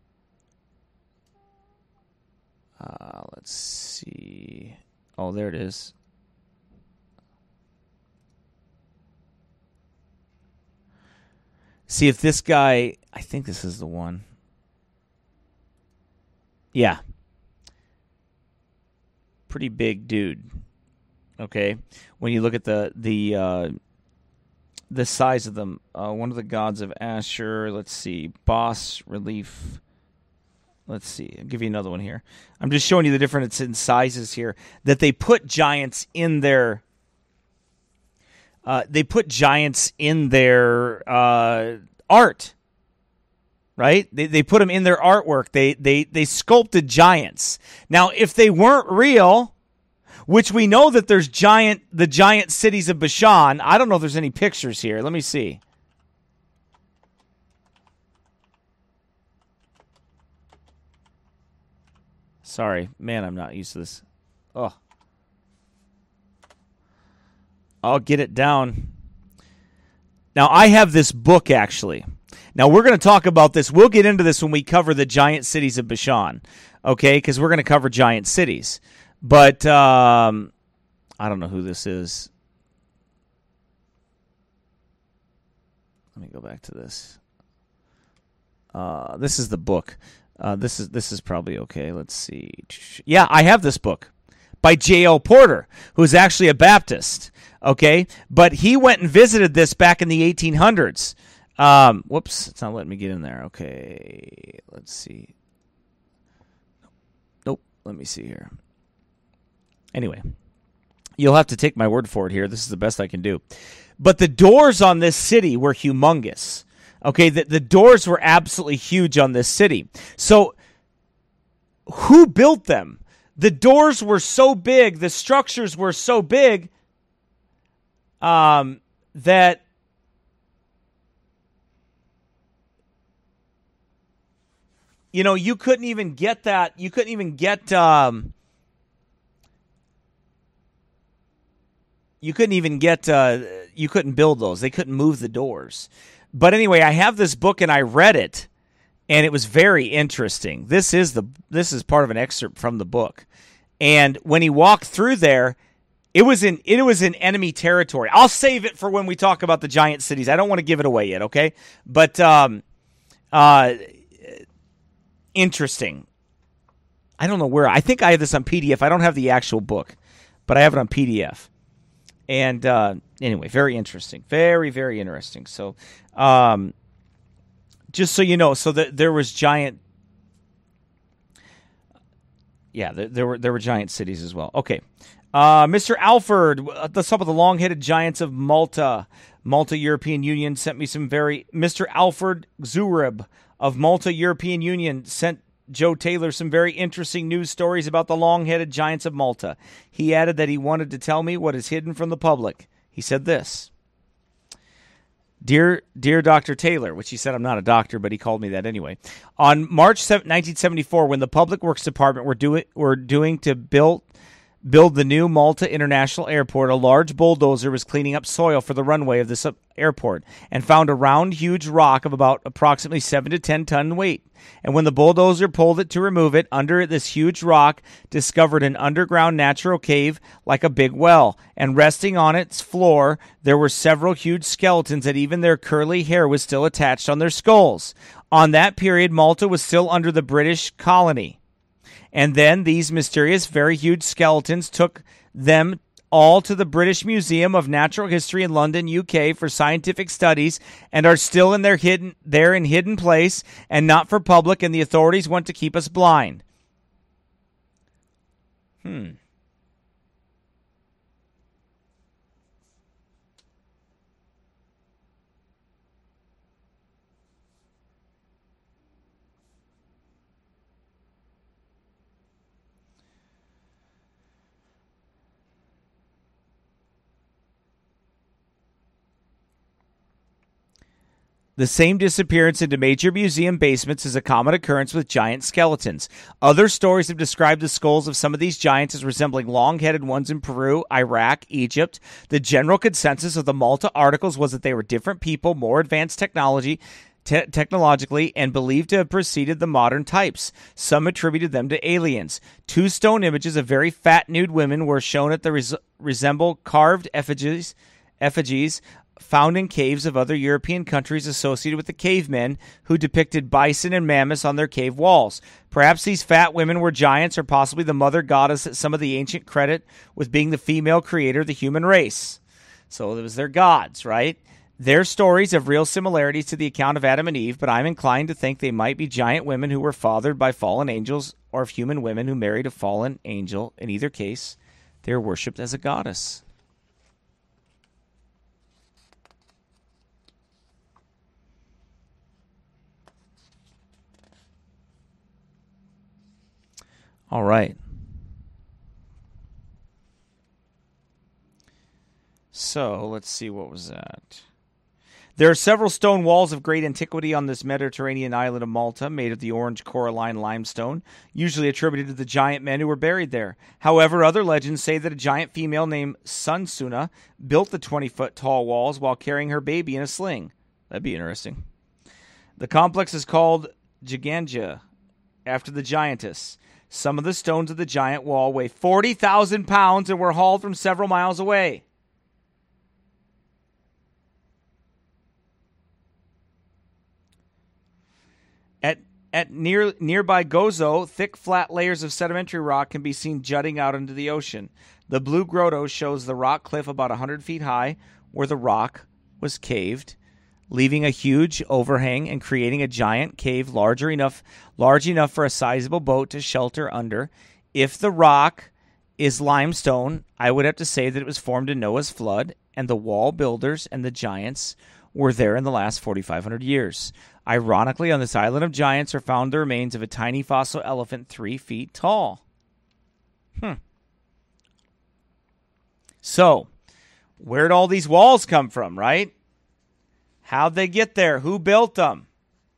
Let's see. Oh, there it is. See if this guy, I think this is the one. Yeah. Pretty big dude. Okay. When you look at the size of them, one of the gods of Asher, let's see, Bas relief. Let's see. I'll give you another one here. I'm just showing you the difference in sizes here that they put giants in their art, right? They put them in their artwork. They sculpted giants. Now, if they weren't real, which we know that there's the giant cities of Bashan. I don't know if there's any pictures here. Let me see. Sorry, man, I'm not used to this. Oh. I'll get it down. Now, I have this book, actually. Now, we're going to talk about this. We'll get into this when we cover the giant cities of Bashan, okay? Because we're going to cover giant cities. But I don't know who this is. Let me go back to this. This is the book. This is probably okay. Let's see. Yeah, I have this book by J.L. Porter, who's actually a Baptist, okay? But he went and visited this back in the 1800s. Whoops, it's not letting me get in there. Okay, let's see. Nope, let me see here. Anyway, you'll have to take my word for it here. This is the best I can do. But the doors on this city were humongous. Okay, the doors were absolutely huge on this city. So, who built them? The doors were so big, the structures were so big, that you couldn't even get that. You couldn't even get. You couldn't build those. They couldn't move the doors. But anyway, I have this book and I read it, and it was very interesting. This is part of an excerpt from the book. And when he walked through there, it was in enemy territory. I'll save it for when we talk about the giant cities. I don't want to give it away yet, okay? But interesting. I don't know where. I think I have this on PDF. I don't have the actual book, but I have it on PDF. And anyway, very interesting. Very, very interesting. So just so you know, so there was giant... Yeah, there were giant cities as well. Okay. Mr. Alford, let's talk about the long-headed giants of Malta. Malta European Union sent me some very... Mr. Alfred Zurib of Malta European Union sent Joe Taylor some very interesting news stories about the long-headed giants of Malta. He added that he wanted to tell me what is hidden from the public. He said this. Dear Dr. Taylor, which he said I'm not a doctor, but he called me that anyway. On March 7, 1974, when the Public Works Department were doing to build build the new Malta International Airport, a large bulldozer was cleaning up soil for the runway of this airport and found a round, huge rock of about approximately 7 to 10 ton weight. And when the bulldozer pulled it to remove it, under this huge rock discovered an underground natural cave like a big well. And resting on its floor, there were several huge skeletons that even their curly hair was still attached on their skulls. On that period, Malta was still under the British colony. And then these mysterious, very huge skeletons took them all to the British Museum of Natural History in London, UK, for scientific studies, and are still in their hidden place and not for public. And the authorities want to keep us blind. The same disappearance into major museum basements is a common occurrence with giant skeletons. Other stories have described the skulls of some of these giants as resembling long-headed ones in Peru, Iraq, Egypt. The general consensus of the Malta articles was that they were different people, more advanced technologically, and believed to have preceded the modern types. Some attributed them to aliens. 2 stone images of very fat nude women were shown at the resemble carved effigies found in caves of other European countries associated with the cavemen who depicted bison and mammoths on their cave walls. Perhaps these fat women were giants, or possibly the mother goddess that some of the ancient credit with being the female creator of the human race. So it was their gods, right? Their stories have real similarities to the account of Adam and Eve, but I'm inclined to think they might be giant women who were fathered by fallen angels, or of human women who married a fallen angel. In either case, they are worshipped as a goddess. All right. So, let's see, what was that? There are several stone walls of great antiquity on this Mediterranean island of Malta, made of the orange coralline limestone, usually attributed to the giant men who were buried there. However, other legends say that a giant female named Sunsuna built the 20-foot tall walls while carrying her baby in a sling. That'd be interesting. The complex is called Giganja, after the giantess. Some of the stones of the giant wall weigh 40,000 pounds and were hauled from several miles away. At nearby Gozo, thick, flat layers of sedimentary rock can be seen jutting out into the ocean. The Blue Grotto shows the rock cliff about 100 feet high where the rock was caved, leaving a huge overhang and creating a giant cave large enough for a sizable boat to shelter under. If the rock is limestone, I would have to say that it was formed in Noah's flood, and the wall builders and the giants were there in the last 4,500 years. Ironically, on this island of giants are found the remains of a tiny fossil elephant 3 feet tall. So, where'd all these walls come from, right? How'd they get there? Who built them?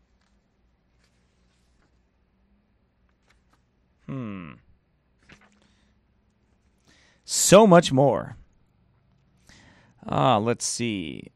So much more. Let's see.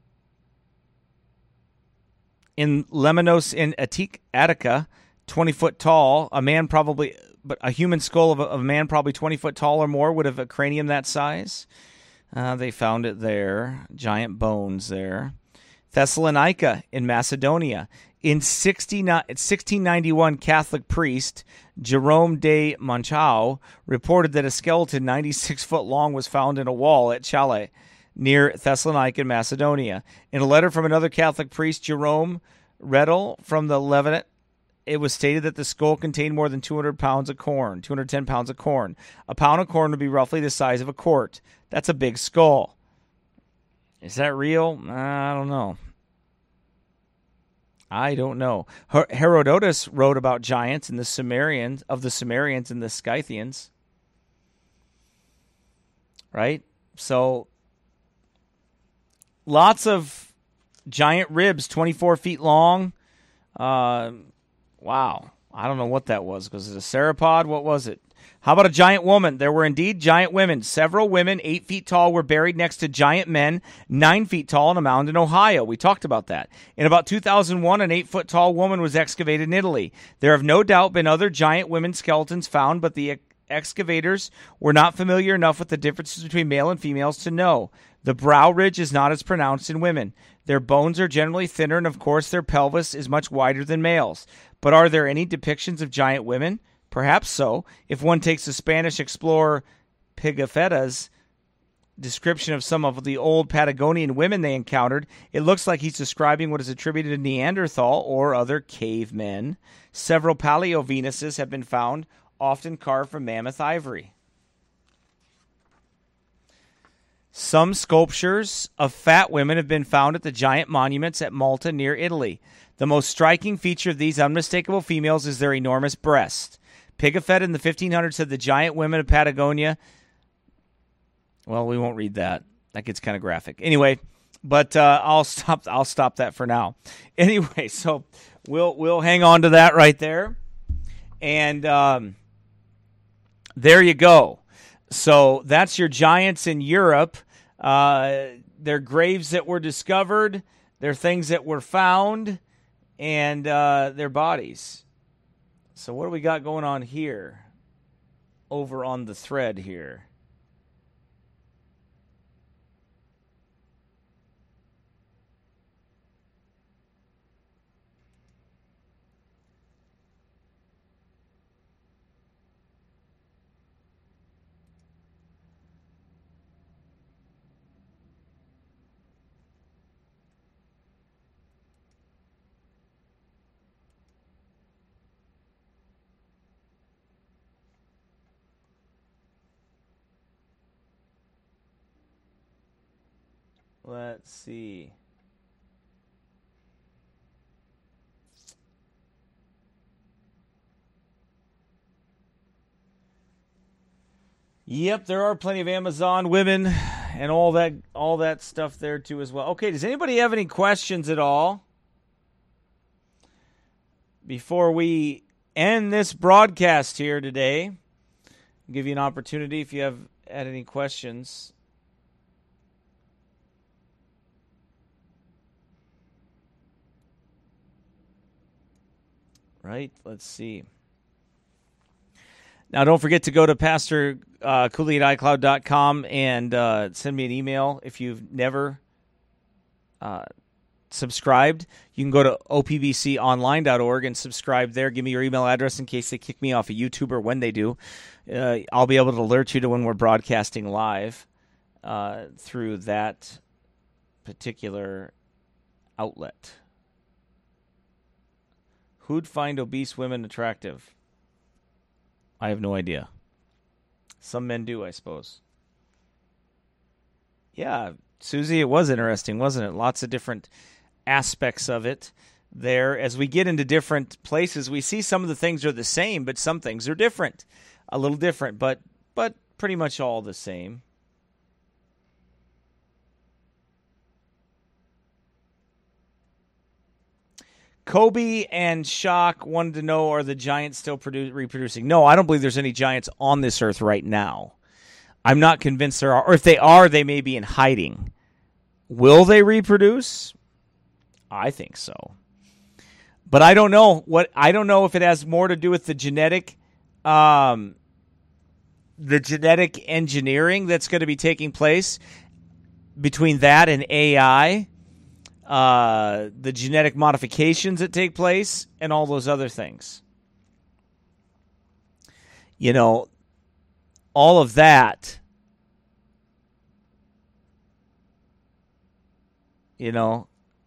In Lemnos in Attica, 20 foot tall, a human skull of a man probably 20 foot tall or more would have a cranium that size. They found it there. Giant bones there. Thessalonica in Macedonia. In 1691, Catholic priest Jerome de Monchau reported that a skeleton 96 foot long was found in a wall at Chale, near Thessalonica in Macedonia. In a letter from another Catholic priest, Jerome Redel from the Levant, it was stated that the skull contained more than 210 pounds of corn. A pound of corn would be roughly the size of a quart. That's a big skull. Is that real? I don't know. Herodotus wrote about giants and the Sumerians and the Scythians. Right? So, lots of giant ribs, 24 feet long. Wow. I don't know what that was. Was it a sauropod? What was it? How about a giant woman? There were indeed giant women. Several women 8 feet tall were buried next to giant men 9 feet tall in a mound in Ohio. We talked about that. In about 2001, an 8-foot tall woman was excavated in Italy. There have no doubt been other giant women skeletons found, but the excavators were not familiar enough with the differences between male and females to know. The brow ridge is not as pronounced in women. Their bones are generally thinner, and of course their pelvis is much wider than males. But are there any depictions of giant women? Perhaps so. If one takes the Spanish explorer Pigafetta's description of some of the old Patagonian women they encountered, it looks like he's describing what is attributed to Neanderthal or other cavemen. Several Paleo-Venuses have been found, often carved from mammoth ivory. Some sculptures of fat women have been found at the giant monuments at Malta near Italy. The most striking feature of these unmistakable females is their enormous breast. Pigafetta in the 1500s said the giant women of Patagonia. Well, we won't read that. That gets kind of graphic. Anyway, but I'll stop that for now. Anyway, so we'll hang on to that right there, and there you go. So that's your giants in Europe. They're graves that were discovered. They're things that were found, and their bodies. So what do we got going on here? Over on the thread here. Let's see. Yep, there are plenty of Amazon women and all that stuff there too as well. Okay, does anybody have any questions at all before we end this broadcast here today? I'll give you an opportunity if you have had any questions. Right, let's see. Now, don't forget to go to Pastor Cooley at iCloud.com and send me an email if you've never subscribed. You can go to opbconline.org and subscribe there. Give me your email address in case they kick me off of YouTube or when they do. I'll be able to alert you to when we're broadcasting live through that particular outlet. Who'd find obese women attractive? I have no idea. Some men do, I suppose. Yeah, Susie, it was interesting, wasn't it? Lots of different aspects of it there. As we get into different places, we see some of the things are the same, but some things are different. A little different, but pretty much all the same. Kobe and Shock wanted to know, are the giants still reproducing? No, I don't believe there's any giants on this earth right now. I'm not convinced there are. Or if they are, they may be in hiding. Will they reproduce? I think so. But I don't know. I don't know if it has more to do with the genetic engineering that's going to be taking place between that and AI. The genetic modifications that take place, and all those other things. You know, all of that, you know,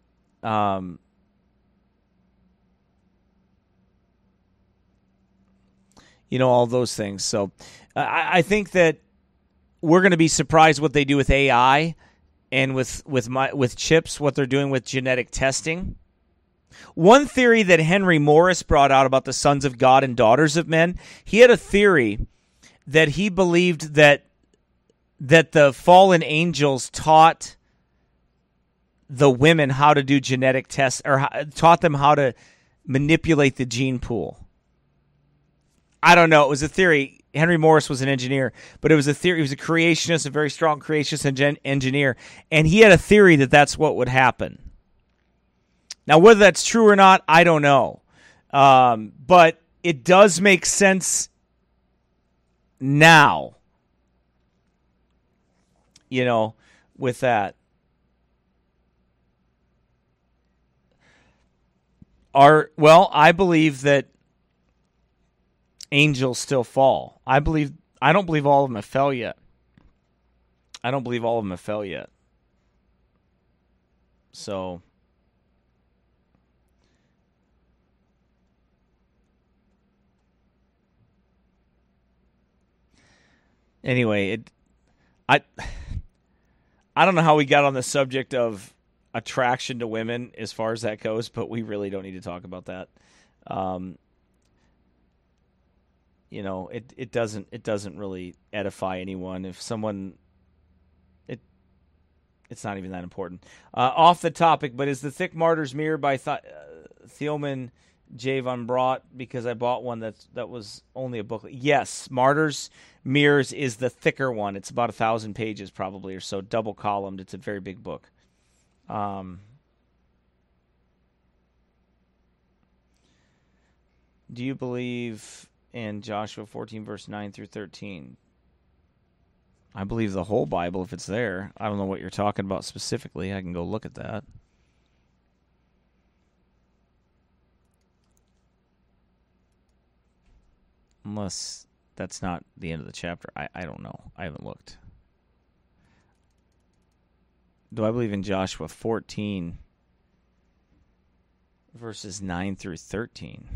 all those things. So I think that we're going to be surprised what they do with AI. And with chips, what they're doing with genetic testing. One theory that Henry Morris brought out about the sons of God and daughters of men, he had a theory that he believed that the fallen angels taught the women how to do genetic tests, or taught them how to manipulate the gene pool. I don't know. It was a theory. Henry Morris was an engineer, but it was a theory. He was a creationist, a very strong creationist engineer, and he had a theory that that's what would happen. Now, whether that's true or not, I don't know. But it does make sense now, with that. I believe that angels still fall. I don't believe all of them have fell yet. So anyway, I don't know how we got on the subject of attraction to women as far as that goes, but we really don't need to talk about that. It doesn't really edify anyone. If someone, it's not even that important. Off the topic, but is the Thick Martyr's Mirror by Thielman J. von Brott? Because I bought one that was only a booklet. Yes, Martyr's Mirrors is the thicker one. It's about 1,000 pages probably or so, double columned. It's a very big book. Do you believe in Joshua 14, verse 9 through 13? I believe the whole Bible if it's there. I don't know what you're talking about specifically. I can go look at that. Unless that's not the end of the chapter. I don't know. I haven't looked. Do I believe in Joshua 14, verses 9 through 13?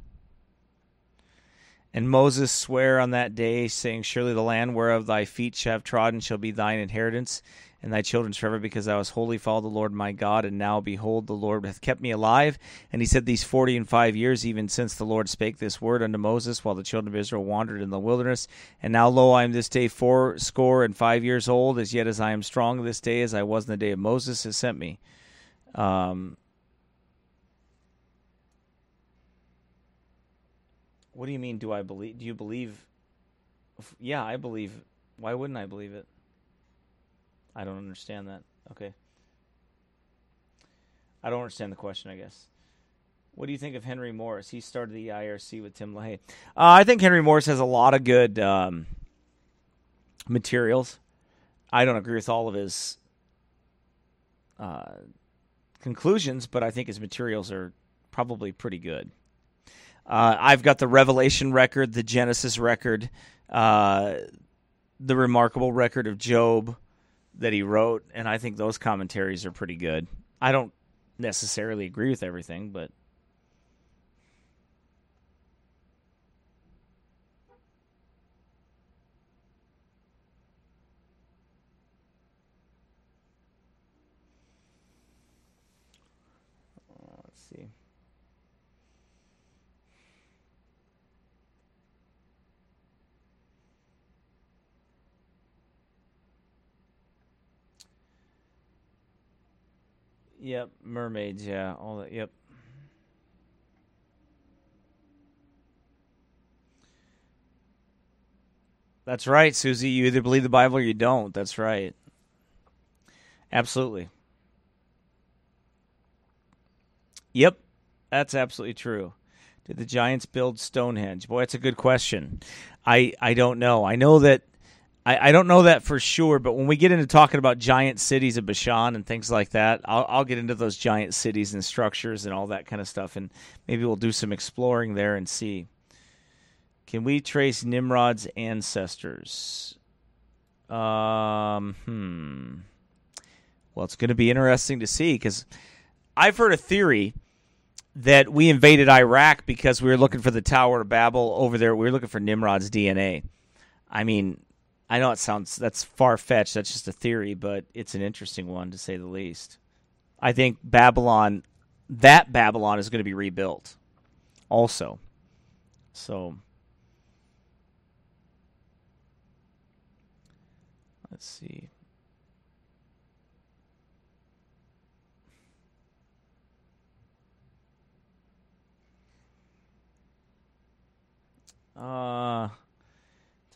And Moses sware on that day, saying, surely the land whereof thy feet shall have trodden shall be thine inheritance, and thy children's forever, because thou hast wholly followed the Lord my God. And now, behold, the Lord hath kept me alive. And he said, these 45 years, even since the Lord spake this word unto Moses, while the children of Israel wandered in the wilderness. And now, lo, I am this day 65 years old, as yet as I am strong this day, as I was in the day of Moses has sent me. What do you mean, do I believe? Do you believe? Yeah, I believe. Why wouldn't I believe it? I don't understand that. Okay. I don't understand the question, I guess. What do you think of Henry Morris? He started the IRC with Tim LaHaye. I think Henry Morris has a lot of good materials. I don't agree with all of his conclusions, but I think his materials are probably pretty good. I've got the Revelation record, the Genesis record, the remarkable record of Job that he wrote, and I think those commentaries are pretty good. I don't necessarily agree with everything, but let's see. Yep, mermaids, yeah, all that, yep. That's right, Susie. You either believe the Bible or you don't. That's right. Absolutely. Yep, that's absolutely true. Did the Giants build Stonehenge? Boy, that's a good question. I don't know. I know that I don't know that for sure, but when we get into talking about giant cities of Bashan and things like that, I'll get into those giant cities and structures and all that kind of stuff, and maybe we'll do some exploring there and see. Can we trace Nimrod's ancestors? Well, it's going to be interesting to see, because I've heard a theory that we invaded Iraq because we were looking for the Tower of Babel over there. We were looking for Nimrod's DNA. I mean, I know that's far-fetched. That's just a theory, but it's an interesting one, to say the least. I think that Babylon is going to be rebuilt also. So, let's see.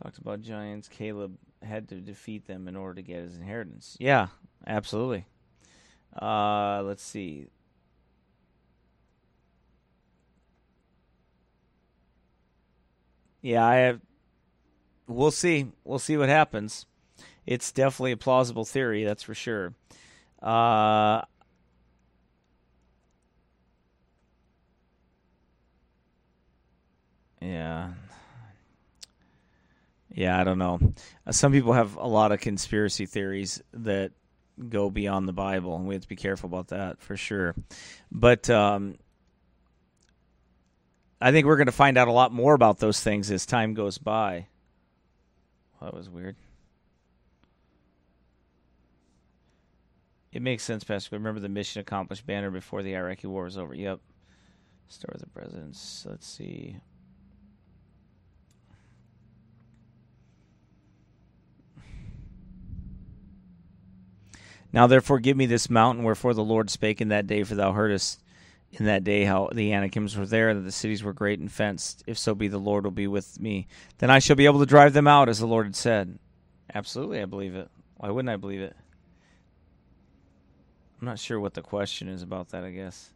Talked about giants. Caleb had to defeat them in order to get his inheritance. Yeah, absolutely. Let's see. Yeah, I have. We'll see. We'll see what happens. It's definitely a plausible theory, that's for sure. Yeah. Yeah, I don't know. Some people have a lot of conspiracy theories that go beyond the Bible, and we have to be careful about that for sure. But I think we're going to find out a lot more about those things as time goes by. Well, that was weird. It makes sense, Pastor. Remember the mission accomplished banner before the Iraqi war was over. Yep. Start with the presidents. Let's see. Now therefore give me this mountain, wherefore the Lord spake in that day, for thou heardest in that day how the Anakims were there, that the cities were great and fenced. If so be the Lord will be with me, then I shall be able to drive them out, as the Lord had said. Absolutely, I believe it. Why wouldn't I believe it? I'm not sure what the question is about that, I guess.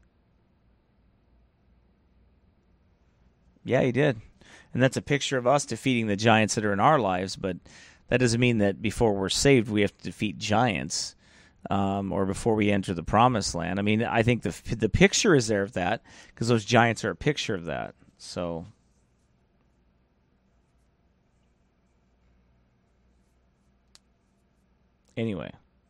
Yeah, he did. And that's a picture of us defeating the giants that are in our lives, but that doesn't mean that before we're saved we have to defeat giants. Or before we enter the promised land. I mean, I think the picture is there of that, because those giants are a picture of that. So, anyway.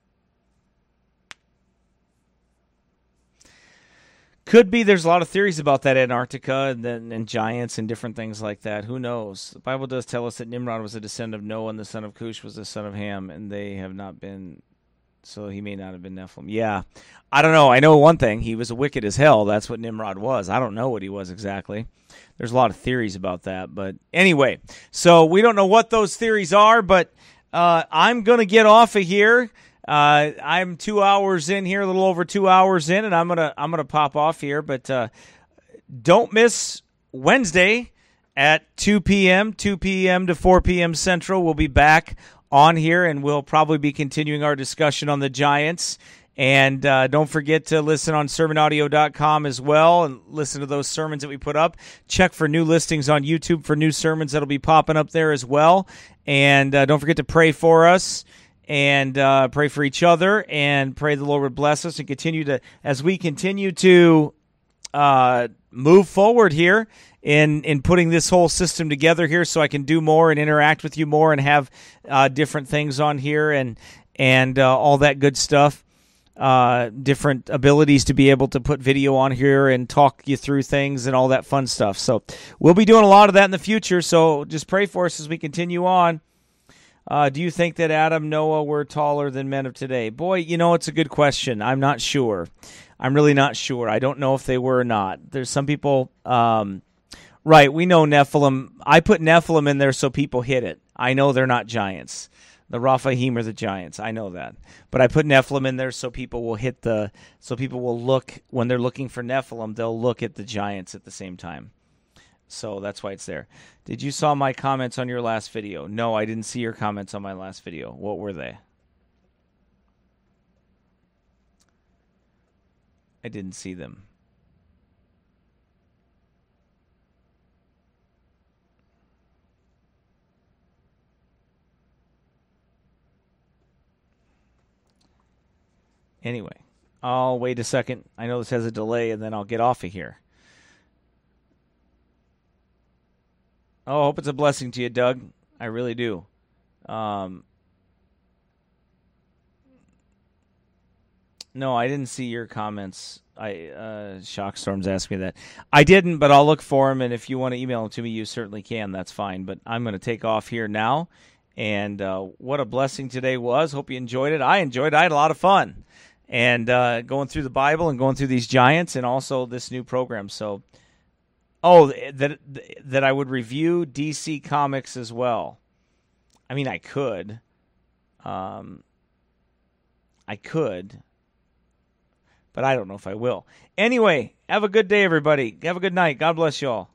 Could be there's a lot of theories about that Antarctica and giants and different things like that. Who knows? The Bible does tell us that Nimrod was a descendant of Noah and the son of Cush was the son of Ham, and they have not been... So he may not have been Nephilim. Yeah. I don't know. I know one thing. He was wicked as hell. That's what Nimrod was. I don't know what he was exactly. There's a lot of theories about that. But anyway, so we don't know what those theories are, but I'm going to get off of here. I'm 2 hours in here, a little over 2 hours in, and I'm gonna pop off here. But don't miss Wednesday at 2 p.m. to 4 p.m. Central. We'll be back on here, and we'll probably be continuing our discussion on the Giants. And don't forget to listen on sermonaudio.com as well and listen to those sermons that we put up. Check for new listings on YouTube for new sermons that'll be popping up there as well. And don't forget to pray for us and pray for each other and pray the Lord would bless us and continue to, as we continue to move forward here in putting this whole system together here, so I can do more and interact with you more and have different things on here and all that good stuff. Different abilities to be able to put video on here and talk you through things and all that fun stuff. So we'll be doing a lot of that in the future, so just pray for us as we continue on. Do you think that Adam, Noah were taller than men of today? Boy, it's a good question. I'm not sure. I'm really not sure. I don't know if they were or not. There's some people... Right, we know Nephilim. I put Nephilim in there so people hit it. I know they're not giants. The Raphaim are the giants. I know that. But I put Nephilim in there so people will so people will look, when they're looking for Nephilim, they'll look at the giants at the same time. So that's why it's there. Did you saw my comments on your last video? No, I didn't see your comments on my last video. What were they? I didn't see them. Anyway, I'll wait a second. I know this has a delay, and then I'll get off of here. Oh, I hope it's a blessing to you, Doug. I really do. No, I didn't see your comments. Shockstorms asked me that. I didn't, but I'll look for them, and if you want to email them to me, you certainly can. That's fine. But I'm going to take off here now. And what a blessing today was. Hope you enjoyed it. I enjoyed it. I had a lot of fun. And going through the Bible and going through these giants and also this new program. So, that I would review DC Comics as well. I mean, I could. But I don't know if I will. Anyway, have a good day, everybody. Have a good night. God bless you all.